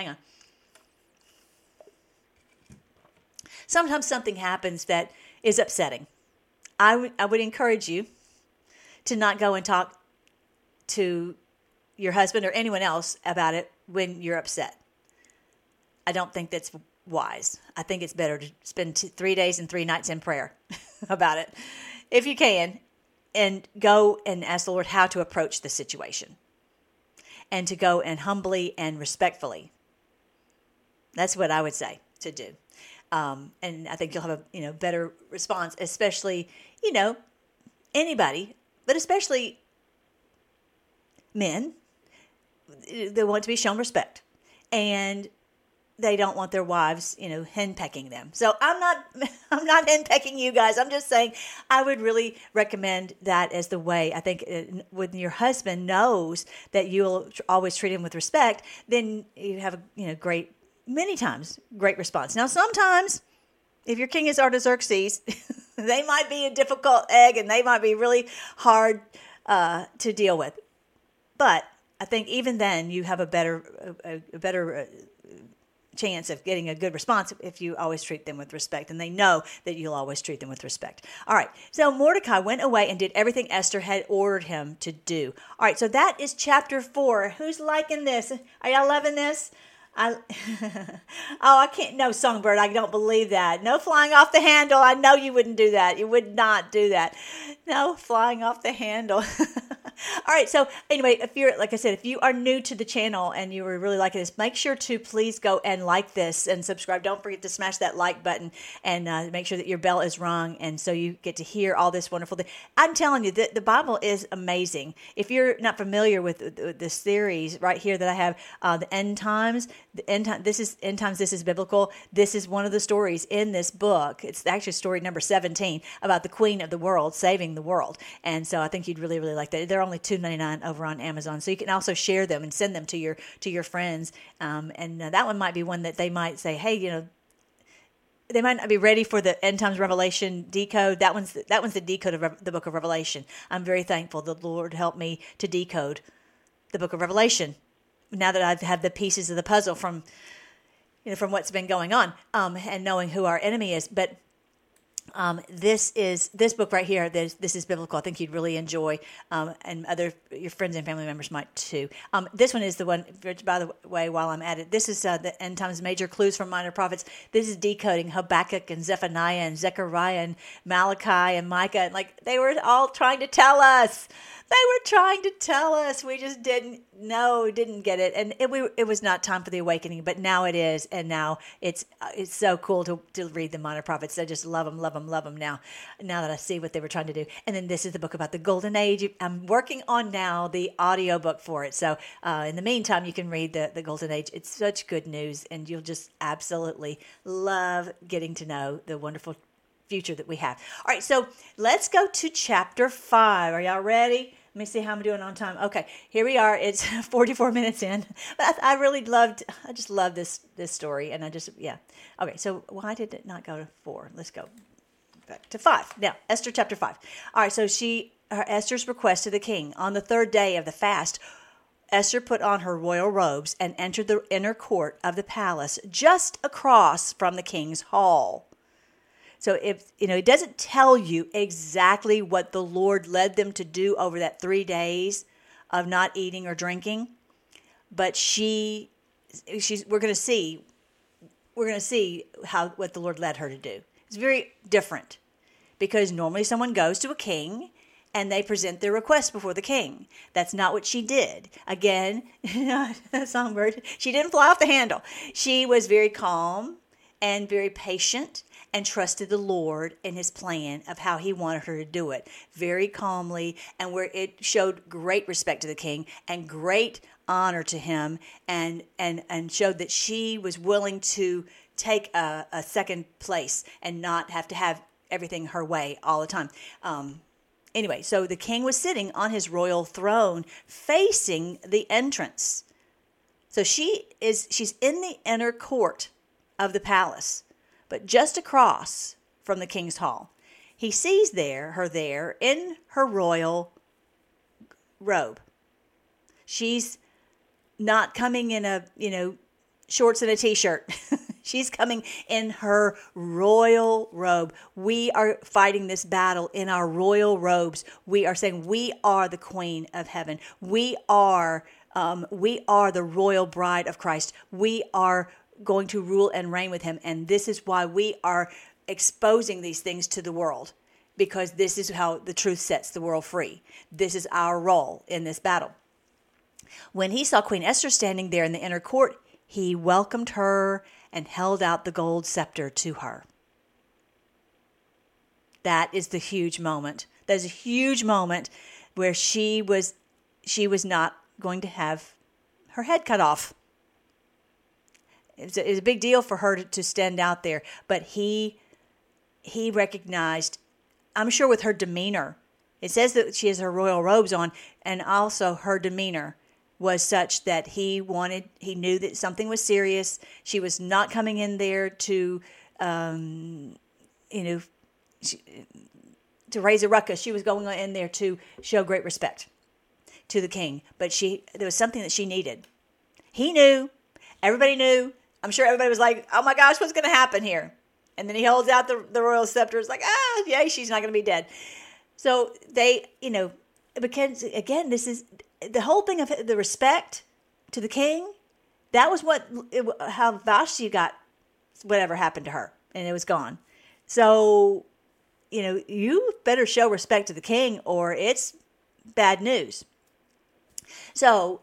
Speaker 1: something happens that is upsetting. I would encourage you to not go and talk to your husband or anyone else about it when you're upset. I don't think that's wise. I think it's better to spend 3 days and 3 nights in prayer about it, if you can, and go and ask the Lord how to approach the situation, and to go and humbly and respectfully. That's what I would say to do, and I think you'll have a better response, especially anybody, but especially men. They want to be shown respect, and they don't want their wives, henpecking them. So I'm not henpecking you guys. I'm just saying I would really recommend that as the way. I think when your husband knows that you'll always treat him with respect, then you have a many times great response. Now, sometimes if your king is Artaxerxes, they might be a difficult egg and they might be really hard to deal with. But I think even then you have a better chance of getting a good response if you always treat them with respect, and they know that you'll always treat them with respect. All right, so Mordecai went away and did everything Esther had ordered him to do. All right, so that is chapter 4. Who's liking this? Are y'all loving this? I can't. No, Songbird, I don't believe that. No flying off the handle. I know you wouldn't do that. You would not do that. No flying off the handle. All right. So anyway, if you are new to the channel and you were really liking this, make sure to please go and like this and subscribe. Don't forget to smash that like button and make sure that your bell is rung, and so you get to hear all this wonderful thing. I'm telling you that the Bible is amazing. If you're not familiar with this series right here that I have, the end times. This is biblical. This is one of the stories in this book. It's actually story number 17 about the Queen of the World saving the world. And so I think you'd really, really like that. They're only $2.99 over on Amazon. So you can also share them and send them to your friends. And that one might be one that they might say, hey, they might not be ready for the end times Revelation decode. That one's the decode of the book of Revelation. I'm very thankful the Lord helped me to decode the book of Revelation now that I've had the pieces of the puzzle from what's been going on, and knowing who our enemy is. But this book right here. This is biblical. I think you'd really enjoy, and your friends and family members might too. This one is the one. By the way, while I'm at it, this is the end times major clues from minor prophets. This is decoding Habakkuk and Zephaniah and Zechariah and Malachi and Micah, and they were all trying to tell us. They were trying to tell us. We just didn't know, didn't get it. And it was not time for the awakening, but now it is. And now it's so cool to read the minor prophets. I just love them now that I see what they were trying to do. And then this is the book about the golden age. I'm working on now the audio book for it. So in the meantime, you can read the golden age. It's such good news, and you'll just absolutely love getting to know the wonderful future that we have. All right, so let's go to chapter 5. Are y'all ready? Let me see how I'm doing on time. Okay, here we are. It's 44 minutes in. But I just love this story. And Okay, so why did it not go to 4? Let's go back to 5. Now, Esther chapter 5. All right, so Esther's request to the king. On the 3rd day of the fast, Esther put on her royal robes and entered the inner court of the palace just across from the king's hall. So it doesn't tell you exactly what the Lord led them to do over that 3 days of not eating or drinking, but we're going to see what the Lord led her to do. It's very different, because normally someone goes to a king and they present their request before the king. That's not what she did. Again, songbird, she didn't fly off the handle. She was very calm and very patient, and trusted the Lord in his plan of how he wanted her to do it, very calmly, and where it showed great respect to the king and great honor to him, and showed that she was willing to take a second place and not have to have everything her way all the time. Anyway, so the king was sitting on his royal throne facing the entrance. So she's in the inner court of the palace, but just across from the king's hall. He sees her there in her royal robe. She's not coming in a, shorts and a t-shirt. She's coming in her royal robe. We are fighting this battle in our royal robes. We are saying we are the Queen of Heaven. We are the royal bride of Christ. We are going to rule and reign with him. And this is why we are exposing these things to the world, because this is how the truth sets the world free. This is our role in this battle. When he saw Queen Esther standing there in the inner court, he welcomed her and held out the gold scepter to her. That is the huge moment. That is a huge moment where she was not going to have her head cut off. It was a big deal for her to stand out there, but he recognized, I'm sure with her demeanor, it says that she has her royal robes on, and also her demeanor was such that he knew that something was serious. She was not coming in there to raise a ruckus. She was going in there to show great respect to the king, but there was something that she needed. He knew, everybody knew. I'm sure everybody was like, oh my gosh, what's going to happen here? And then he holds out the royal scepter. It's like, yay, she's not going to be dead. So they, because again, this is the whole thing of the respect to the king. That was how Vashti got whatever happened to her, and it was gone. So, you better show respect to the king or it's bad news. So,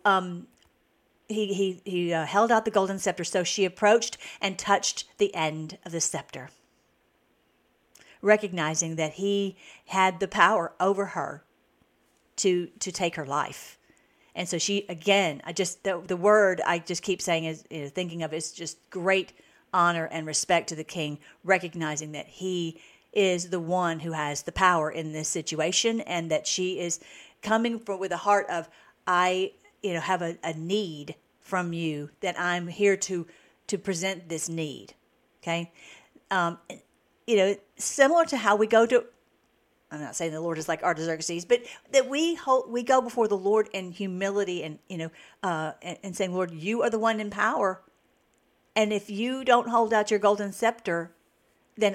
Speaker 1: He held out the golden scepter, so she approached and touched the end of the scepter, recognizing that he had the power over her to take her life. And so she, again, the word I just keep saying is, thinking of is just great honor and respect to the king, recognizing that he is the one who has the power in this situation, and that she is coming with a heart of, I have a need from you, that I'm here to present this need. Okay. similar to how we go to, I'm not saying the Lord is like Artaxerxes, but that we go before the Lord in humility and, and saying, Lord, you are the one in power. And if you don't hold out your golden scepter, then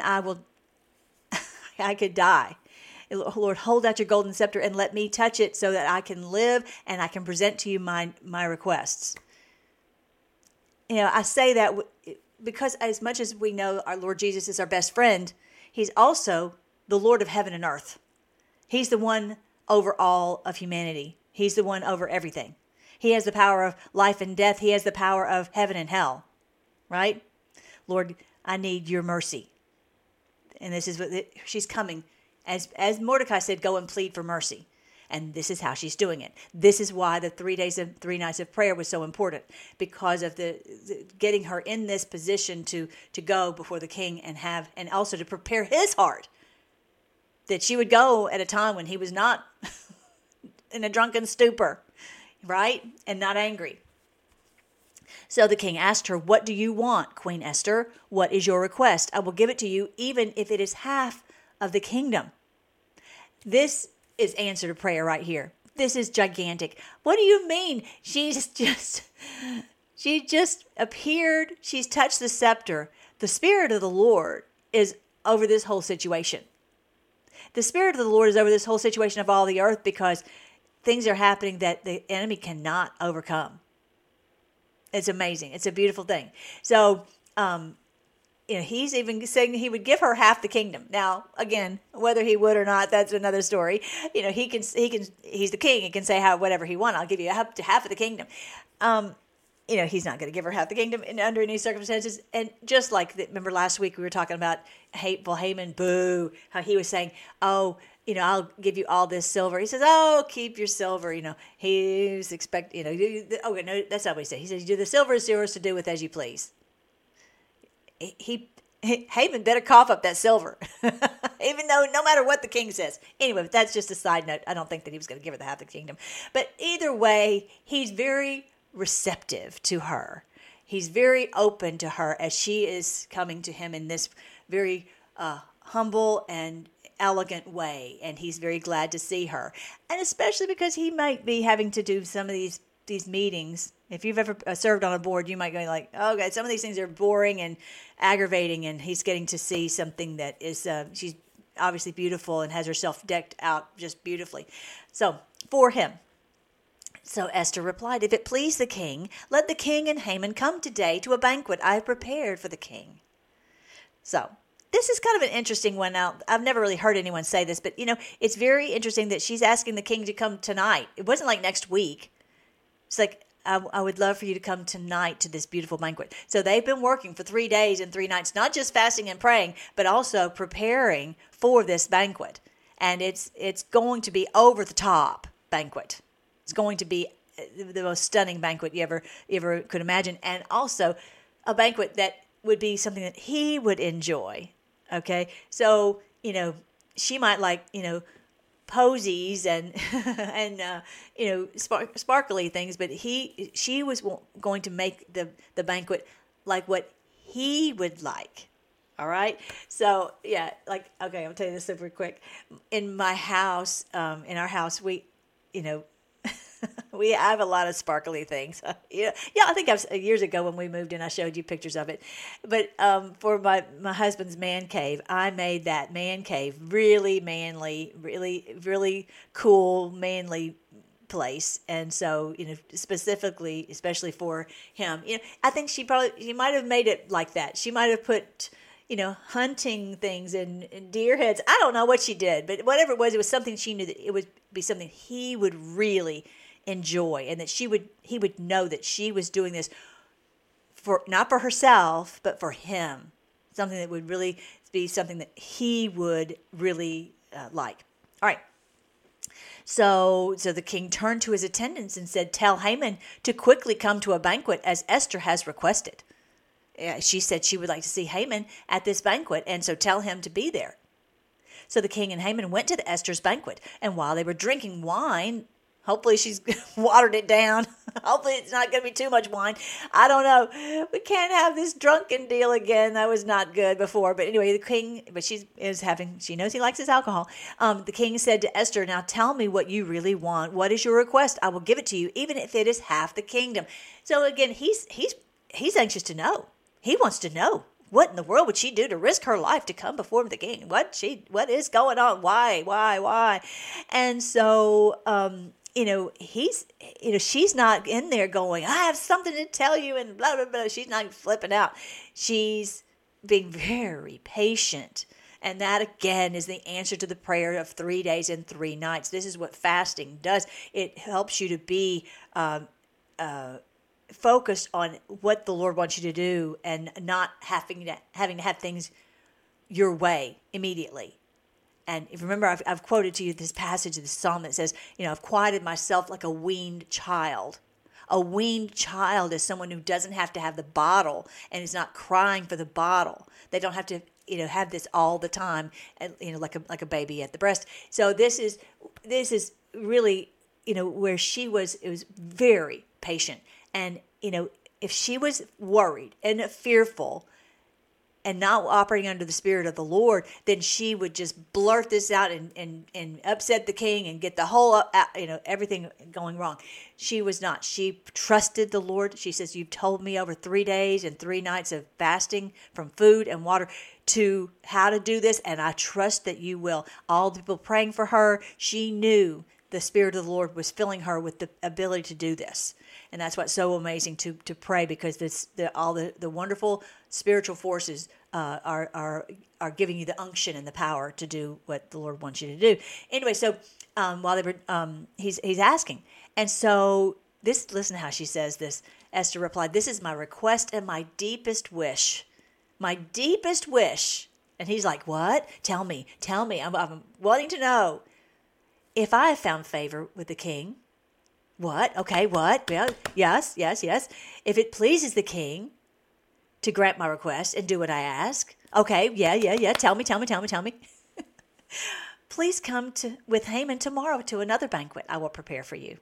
Speaker 1: I could die. Lord, hold out your golden scepter and let me touch it so that I can live and I can present to you my requests. I say that because as much as we know our Lord Jesus is our best friend, he's also the Lord of heaven and earth. He's the one over all of humanity. He's the one over everything. He has the power of life and death. He has the power of heaven and hell, right? Lord, I need your mercy. And this is what she's coming. As Mordecai said, go and plead for mercy. And this is how she's doing it. This is why the 3 days and 3 nights of prayer was so important, because of the getting her in this position to go before the king and also to prepare his heart, that she would go at a time when he was not in a drunken stupor, right? And not angry. So the king asked her, what do you want, Queen Esther? What is your request? I will give it to you, even if it is half of the kingdom. This is answer to prayer right here. This is gigantic. What do you mean? She just appeared. She's touched the scepter. The Spirit of the Lord is over this whole situation. The Spirit of the Lord is over this whole situation of all the earth, because things are happening that the enemy cannot overcome. It's amazing. It's a beautiful thing. So, he's even saying he would give her half the kingdom. Now, again, whether he would or not, that's another story. He's the king. He can say whatever he wants. I'll give you half of the kingdom. He's not going to give her half the kingdom under any circumstances. And just like, remember last week we were talking about hateful Haman, boo, how he was saying, I'll give you all this silver. He says, keep your silver. He's expecting, no, that's not what he said. He says, the silver is yours to do with as you please. Haman better cough up that silver, even though no matter what the king says. Anyway, that's just a side note. I don't think that he was going to give her the half the kingdom. But either way, he's very receptive to her. He's very open to her as she is coming to him in this very humble and elegant way, and he's very glad to see her. And especially because he might be having to do some of these meetings. If you've ever served on a board, you might go like, okay, some of these things are boring and aggravating, and he's getting to see something that is, she's obviously beautiful and has herself decked out just beautifully. So, for him. So Esther replied, if it please the king, let the king and Haman come today to a banquet I have prepared for the king. So, this is kind of an interesting one. Now, I've never really heard anyone say this, but, it's very interesting that she's asking the king to come tonight. It wasn't like next week. It's like, I would love for you to come tonight to this beautiful banquet. So they've been working for 3 days and 3 nights, not just fasting and praying, but also preparing for this banquet. And it's going to be over the top banquet. It's going to be the most stunning banquet you ever could imagine, and also a banquet that would be something that he would enjoy. Okay, so she might like posies and sparkly things, but she was going to make the banquet like what he would like. All right, so yeah, okay, I'll tell you this super quick. In my house, in our house, we we have a lot of sparkly things. I think years ago when we moved in, I showed you pictures of it. But for my husband's man cave, I made that man cave really manly, really, really cool, manly place. And so, specifically, especially for him, I think she might have made it like that. She might have put hunting things and deer heads. I don't know what she did, but whatever it was something she knew that it would be something he would really enjoy, and that he would know that she was doing this not for herself, but for him. Something that would really be something that he would really like. All right. So the king turned to his attendants and said, tell Haman to quickly come to a banquet as Esther has requested. She said she would like to see Haman at this banquet, and so tell him to be there. So the king and Haman went to the Esther's banquet, and while they were drinking wine, hopefully she's watered it down. Hopefully it's not going to be too much wine. I don't know. We can't have this drunken deal again. That was not good before. But anyway, the king, but she knows he likes his alcohol. The king said to Esther, now tell me what you really want. What is your request? I will give it to you, even if it is half the kingdom. So again, he's anxious to know. He wants to know. What in the world would she do to risk her life to come before the king? What is going on? Why? And so, she's not in there going, I have something to tell you and blah, blah, blah. She's not flipping out. She's being very patient. And that, again, is the answer to the prayer of 3 days and 3 nights. This is what fasting does. It helps you to be focused on what the Lord wants you to do and not having to have things your way immediately. And if you remember, I've quoted to you this passage of the psalm that says, I've quieted myself like a weaned child. A weaned child is someone who doesn't have to have the bottle and is not crying for the bottle. They don't have to, have this all the time, like a baby at the breast. So this is really, where she was. It was very patient. And, if she was worried and fearful and not operating under the Spirit of the Lord, then she would just blurt this out and upset the king and get the whole, everything going wrong. She was not. She trusted the Lord. She says, you've told me over 3 days and 3 nights of fasting from food and water to how to do this, and I trust that you will. All the people praying for her, she knew the Spirit of the Lord was filling her with the ability to do this. And that's what's so amazing to pray, because all the wonderful spiritual forces are giving you the unction and the power to do what the Lord wants you to do. Anyway, so while they were, he's asking, and so listen how she says this. Esther replied, "This is my request and my deepest wish, my deepest wish." And he's like, "What? Tell me. I'm wanting to know. If I have found favor with the king." What? Okay, what? Well, yes. If it pleases the king to grant my request and do what I ask. Okay, yeah. Tell me. Please come with Haman tomorrow to another banquet I will prepare for you.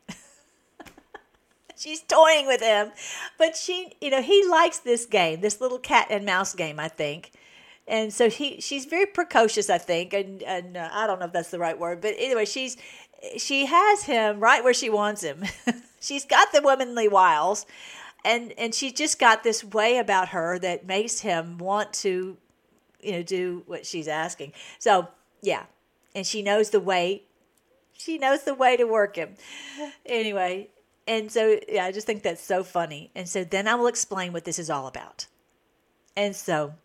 Speaker 1: She's toying with him. But he likes this game, this little cat and mouse game, I think. And so she's very precocious, I think. And I don't know if that's the right word. But anyway, she has him right where she wants him. She's got the womanly wiles, and she's just got this way about her that makes him want to, do what she's asking. So, yeah. And she knows the way. She knows the way to work him. Anyway, and so, yeah, I just think that's so funny. And so then I will explain what this is all about. And so,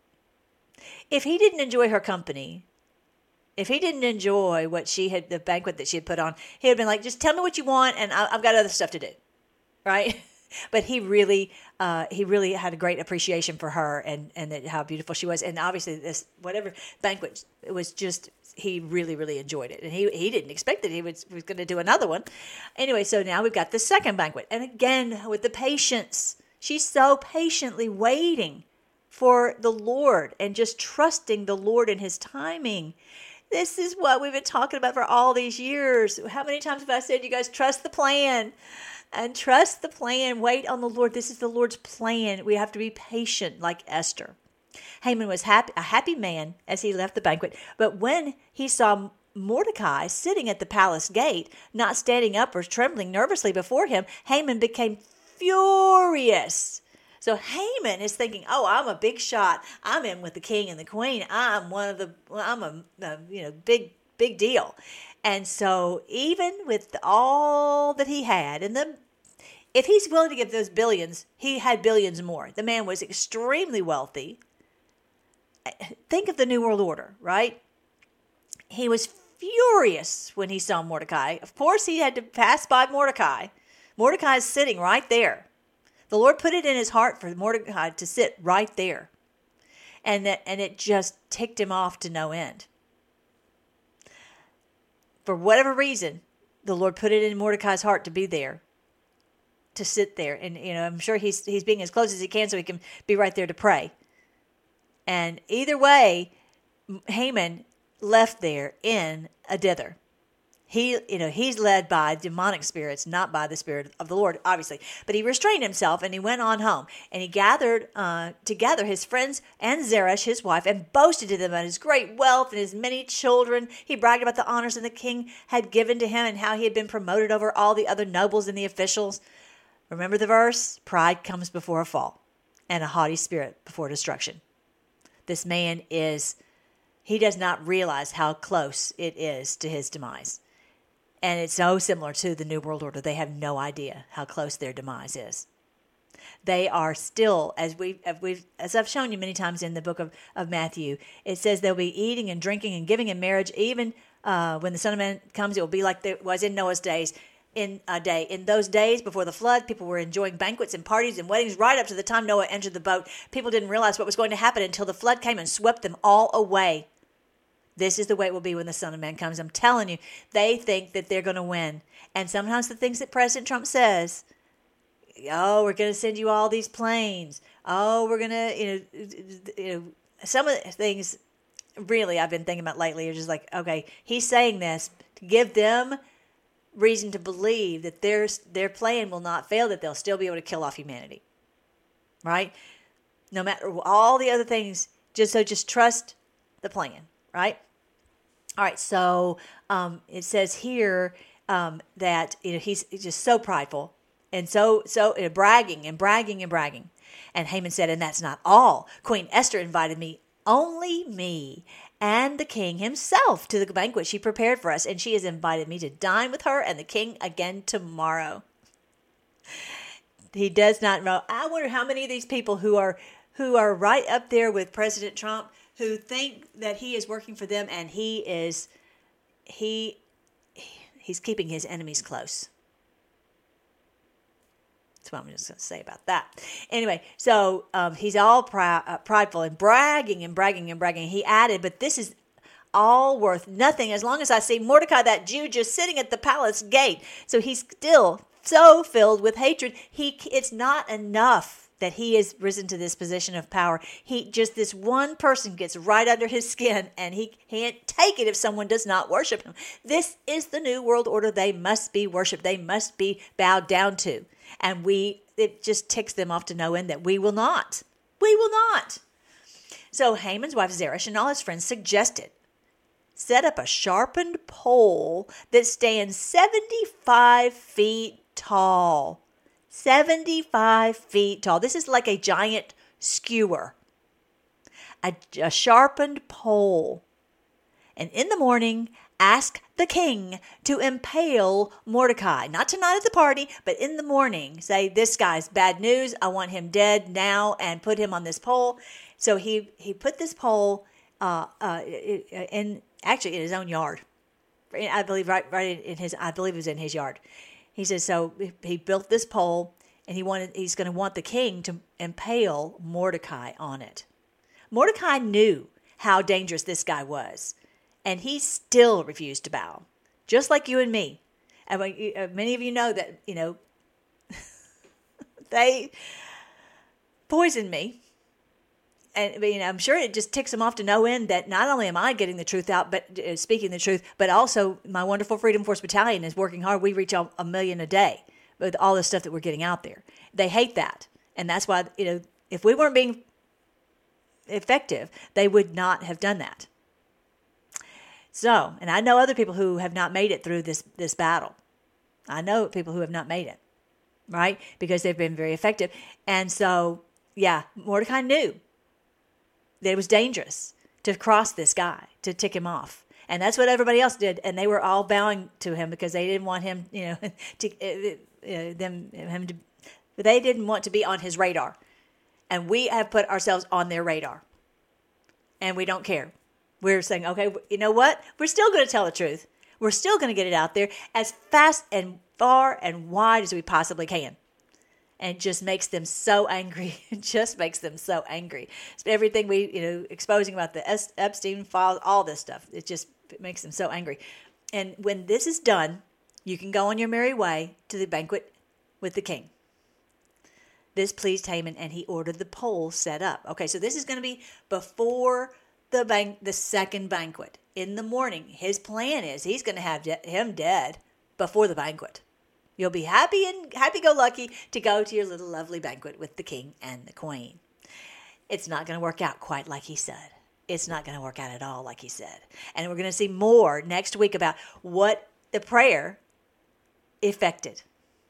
Speaker 1: if he didn't enjoy her company, if he didn't enjoy the banquet that she had put on, he had been like, just tell me what you want and I've got other stuff to do. Right? But he really had a great appreciation for her and how beautiful she was. And obviously this, whatever banquet, it was just, he really, really enjoyed it. And he didn't expect that he was going to do another one. Anyway, so now we've got the second banquet. And again, with the patience, she's so patiently waiting for the Lord and just trusting the Lord and his timing. This is what we've been talking about for all these years. How many times have I said, you guys, trust the plan and trust the plan. Wait on the Lord. This is the Lord's plan. We have to be patient like Esther. Haman was a happy man as he left the banquet. But when he saw Mordecai sitting at the palace gate, not standing up or trembling nervously before him, Haman became furious. So Haman is thinking, oh, I'm a big shot. I'm in with the king and the queen. I'm a big deal. And so even with all that he had, if he's willing to give those billions, he had billions more. The man was extremely wealthy. Think of the New World Order, right? He was furious when he saw Mordecai. Of course, he had to pass by Mordecai. Mordecai is sitting right there. The Lord put it in his heart for Mordecai to sit right there. And it just ticked him off to no end. For whatever reason, the Lord put it in Mordecai's heart to be there, to sit there. And, I'm sure he's being as close as he can so he can be right there to pray. And either way, Haman left there in a dither. He's led by demonic spirits, not by the Spirit of the Lord, obviously. But he restrained himself and he went on home. And he gathered together his friends and Zeresh, his wife, and boasted to them about his great wealth and his many children. He bragged about the honors that the king had given to him and how he had been promoted over all the other nobles and the officials. Remember the verse? Pride comes before a fall, and a haughty spirit before destruction. This man he does not realize how close it is to his demise. And it's so similar to the New World Order. They have no idea how close their demise is. They are still, as I've shown you many times in the book of Matthew, it says they'll be eating and drinking and giving in marriage. Even when the Son of Man comes, it will be like it was in Noah's days. In those days before the flood, people were enjoying banquets and parties and weddings right up to the time Noah entered the boat. People didn't realize what was going to happen until the flood came and swept them all away. This is the way it will be when the Son of Man comes. I'm telling you, they think that they're going to win. And sometimes the things that President Trump says, oh, we're going to send you all these planes. Oh, we're going to, some of the things really I've been thinking about lately are just like, okay, he's saying this to give them reason to believe that their plan will not fail, that they'll still be able to kill off humanity. Right? No matter all the other things, just trust the plan. Right? All right, so it says here that he's just so prideful and so bragging. And Haman said, and that's not all. Queen Esther invited me, only me, and the king himself to the banquet she prepared for us, and she has invited me to dine with her and the king again tomorrow. He does not know. I wonder how many of these people who are right up there with President Trump, who think that he is working for them, and he's keeping his enemies close. That's what I'm just going to say about that. Anyway, so he's all prideful and bragging. He added, but this is all worth nothing as long as I see Mordecai, that Jew, just sitting at the palace gate. So he's still so filled with hatred. It's not enough that he has risen to this position of power. This one person gets right under his skin, and he can't take it if someone does not worship him. This is the New World Order. They must be worshiped. They must be bowed down to. And it just ticks them off to no end that we will not. We will not. So Haman's wife Zeresh and all his friends suggested, set up a sharpened pole that stands 75 feet tall. 75 feet tall. This is like a giant skewer. A sharpened pole. And in the morning, ask the king to impale Mordecai. Not tonight at the party, but in the morning. Say, this guy's bad news. I want him dead now, and put him on this pole. So he put this pole in his own yard. I believe right in his. I believe it was in his yard. He says, so he built this pole, and he's going to want the king to impale Mordecai on it. Mordecai knew how dangerous this guy was, and he still refused to bow, just like you and me. And many of you know that, they poisoned me. And I'm sure it just ticks them off to no end that not only am I getting the truth out, but speaking the truth, but also my wonderful Freedom Force Battalion is working hard. We reach 1 million a day with all the stuff that we're getting out there. They hate that. And that's why, if we weren't being effective, they would not have done that. So, and I know other people who have not made it through this battle. I know people who have not made it, right? Because they've been very effective. And so, yeah, Mordecai knew that it was dangerous to cross this guy, to tick him off. And that's what everybody else did. And they were all bowing to him because they didn't want him, they didn't want to be on his radar. And we have put ourselves on their radar. And we don't care. We're saying, okay, you know what? We're still going to tell the truth. We're still going to get it out there as fast and far and wide as we possibly can. And it just makes them so angry. It just makes them so angry. It's everything we, exposing about the Epstein files, all this stuff. It makes them so angry. And when this is done, you can go on your merry way to the banquet with the king. This pleased Haman, and he ordered the pole set up. Okay, so this is going to be before the second banquet in the morning. His plan is he's going to have him dead before the banquet. You'll be happy and happy-go-lucky to go to your little lovely banquet with the king and the queen. It's not going to work out quite like he said. It's not going to work out at all like he said. And we're going to see more next week about what the prayer effected.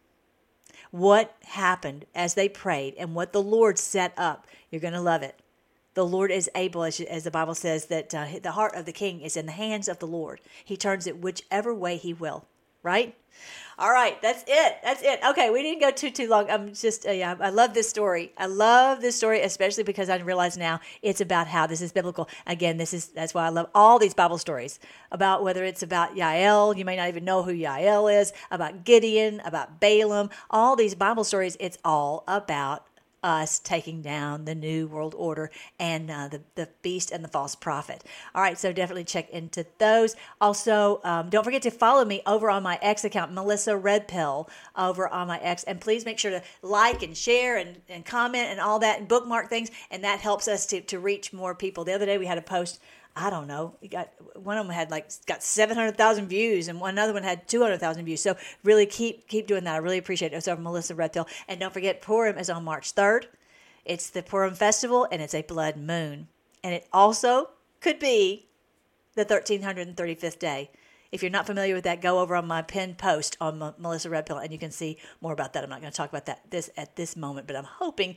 Speaker 1: What happened as they prayed and what the Lord set up. You're going to love it. The Lord is able, as the Bible says, that the heart of the king is in the hands of the Lord. He turns it whichever way he will. Right? All right, that's it. Okay, we didn't go too long. I love this story. I love this story, especially because I realize now it's about how this is biblical. Again, that's why I love all these Bible stories about whether it's about Yael. You may not even know who Yael is. About Gideon, about Balaam. All these Bible stories. It's all about us taking down the new world order and the beast and the false prophet. All right, so definitely check into those. Also, don't forget to follow me over on my X account, Melissa Red Pill, over on my X. And please make sure to like and share and comment and all that and bookmark things. And that helps us to reach more people. The other day we had a post, I don't know, one of them got 700,000 views and another one had 200,000 views. So really keep doing that. I really appreciate it. It's over Melissa Red Pill. And don't forget, Purim is on March 3rd. It's the Purim festival and it's a blood moon. And it also could be the 1335th day. If you're not familiar with that, go over on my pinned post on Melissa Red Pill, and you can see more about that. I'm not going to talk about that at this moment, but I'm hoping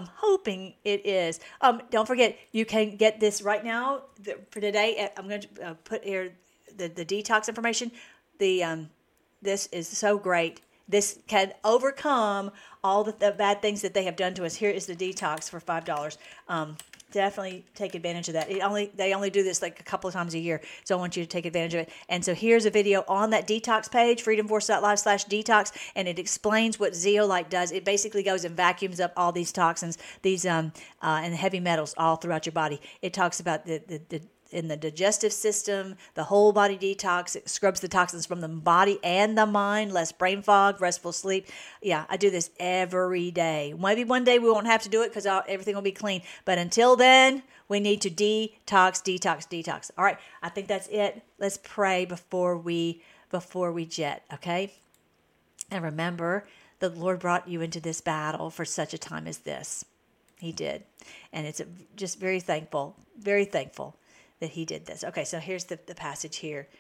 Speaker 1: it is. Don't forget, you can get this right now for today. I'm going to put here the detox information. This is so great. This can overcome all the bad things that they have done to us. Here is the detox for $5. Definitely take advantage of that. They only do this like a couple of times a year, so I want you to take advantage of it. And so here's a video on that detox page, freedomforce.live/detox, and it explains what Zeolite does. It basically goes and vacuums up all these toxins, and heavy metals all throughout your body. It talks about in the digestive system, the whole body detox. It scrubs the toxins from the body and the mind, less brain fog, restful sleep. Yeah, I do this every day. Maybe one day we won't have to do it because everything will be clean. But until then, we need to detox. All right, I think that's it. Let's pray before we jet, okay? And remember, the Lord brought you into this battle for such a time as this. He did. And it's just very thankful that he did this. Okay, so here's the passage here.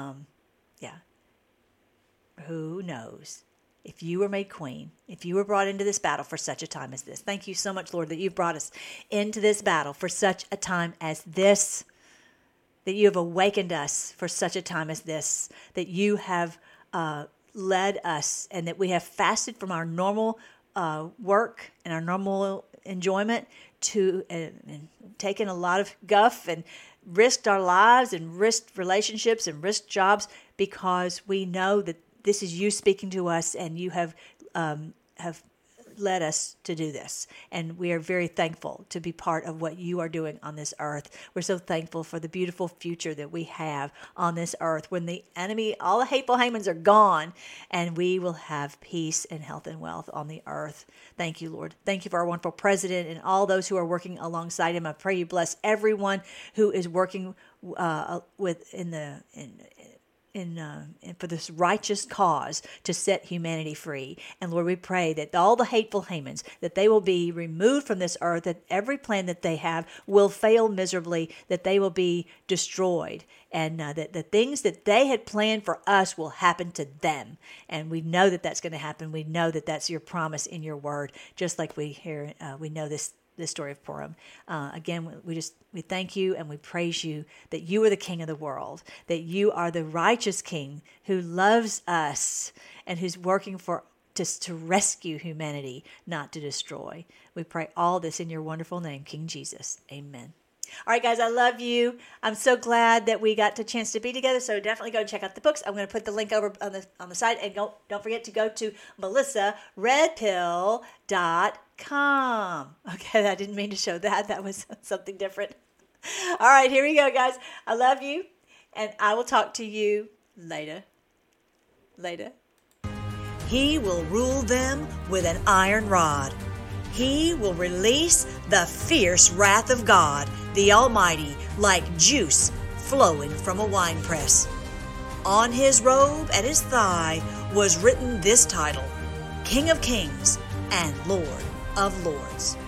Speaker 1: Who knows? If you were made queen, if you were brought into this battle for such a time as this. Thank you so much, Lord, that you've brought us into this battle for such a time as this, that you have awakened us for such a time as this, that you have led us and that we have fasted from our normal work and our normal enjoyment to and taken a lot of guff and risked our lives and risked relationships and risked jobs because we know that this is you speaking to us and you have led us to do this. And we are very thankful to be part of what you are doing on this earth. We're so thankful for the beautiful future that we have on this earth when the enemy, all the hateful Hamans are gone, and we will have peace and health and wealth on the earth. Thank you, Lord. Thank you for our wonderful president and all those who are working alongside him. I pray you bless everyone who is working for this righteous cause to set humanity free. And Lord, we pray that all the hateful Hamans, that they will be removed from this earth, that every plan that they have will fail miserably, that they will be destroyed, and that the things that they had planned for us will happen to them. And we know that that's going to happen. We know that that's your promise in your word, just like we know this story of Purim. Again, we thank you and we praise you that you are the King of the world, that you are the righteous King who loves us and who's working to rescue humanity, not to destroy. We pray all this in your wonderful name, King Jesus. Amen. All right, guys, I love you. I'm so glad that we got the chance to be together. So definitely go check out the books. I'm going to put the link over on the side, and don't forget to go to melissaredpill.com. Okay, I didn't mean to show that. That was something different. All right, here we go, guys. I love you, and I will talk to you later. He will rule them with an iron rod. He will release the fierce wrath of God
Speaker 2: the Almighty, like juice flowing from a winepress. On his robe at his thigh was written this title, King of Kings and Lord of Lords.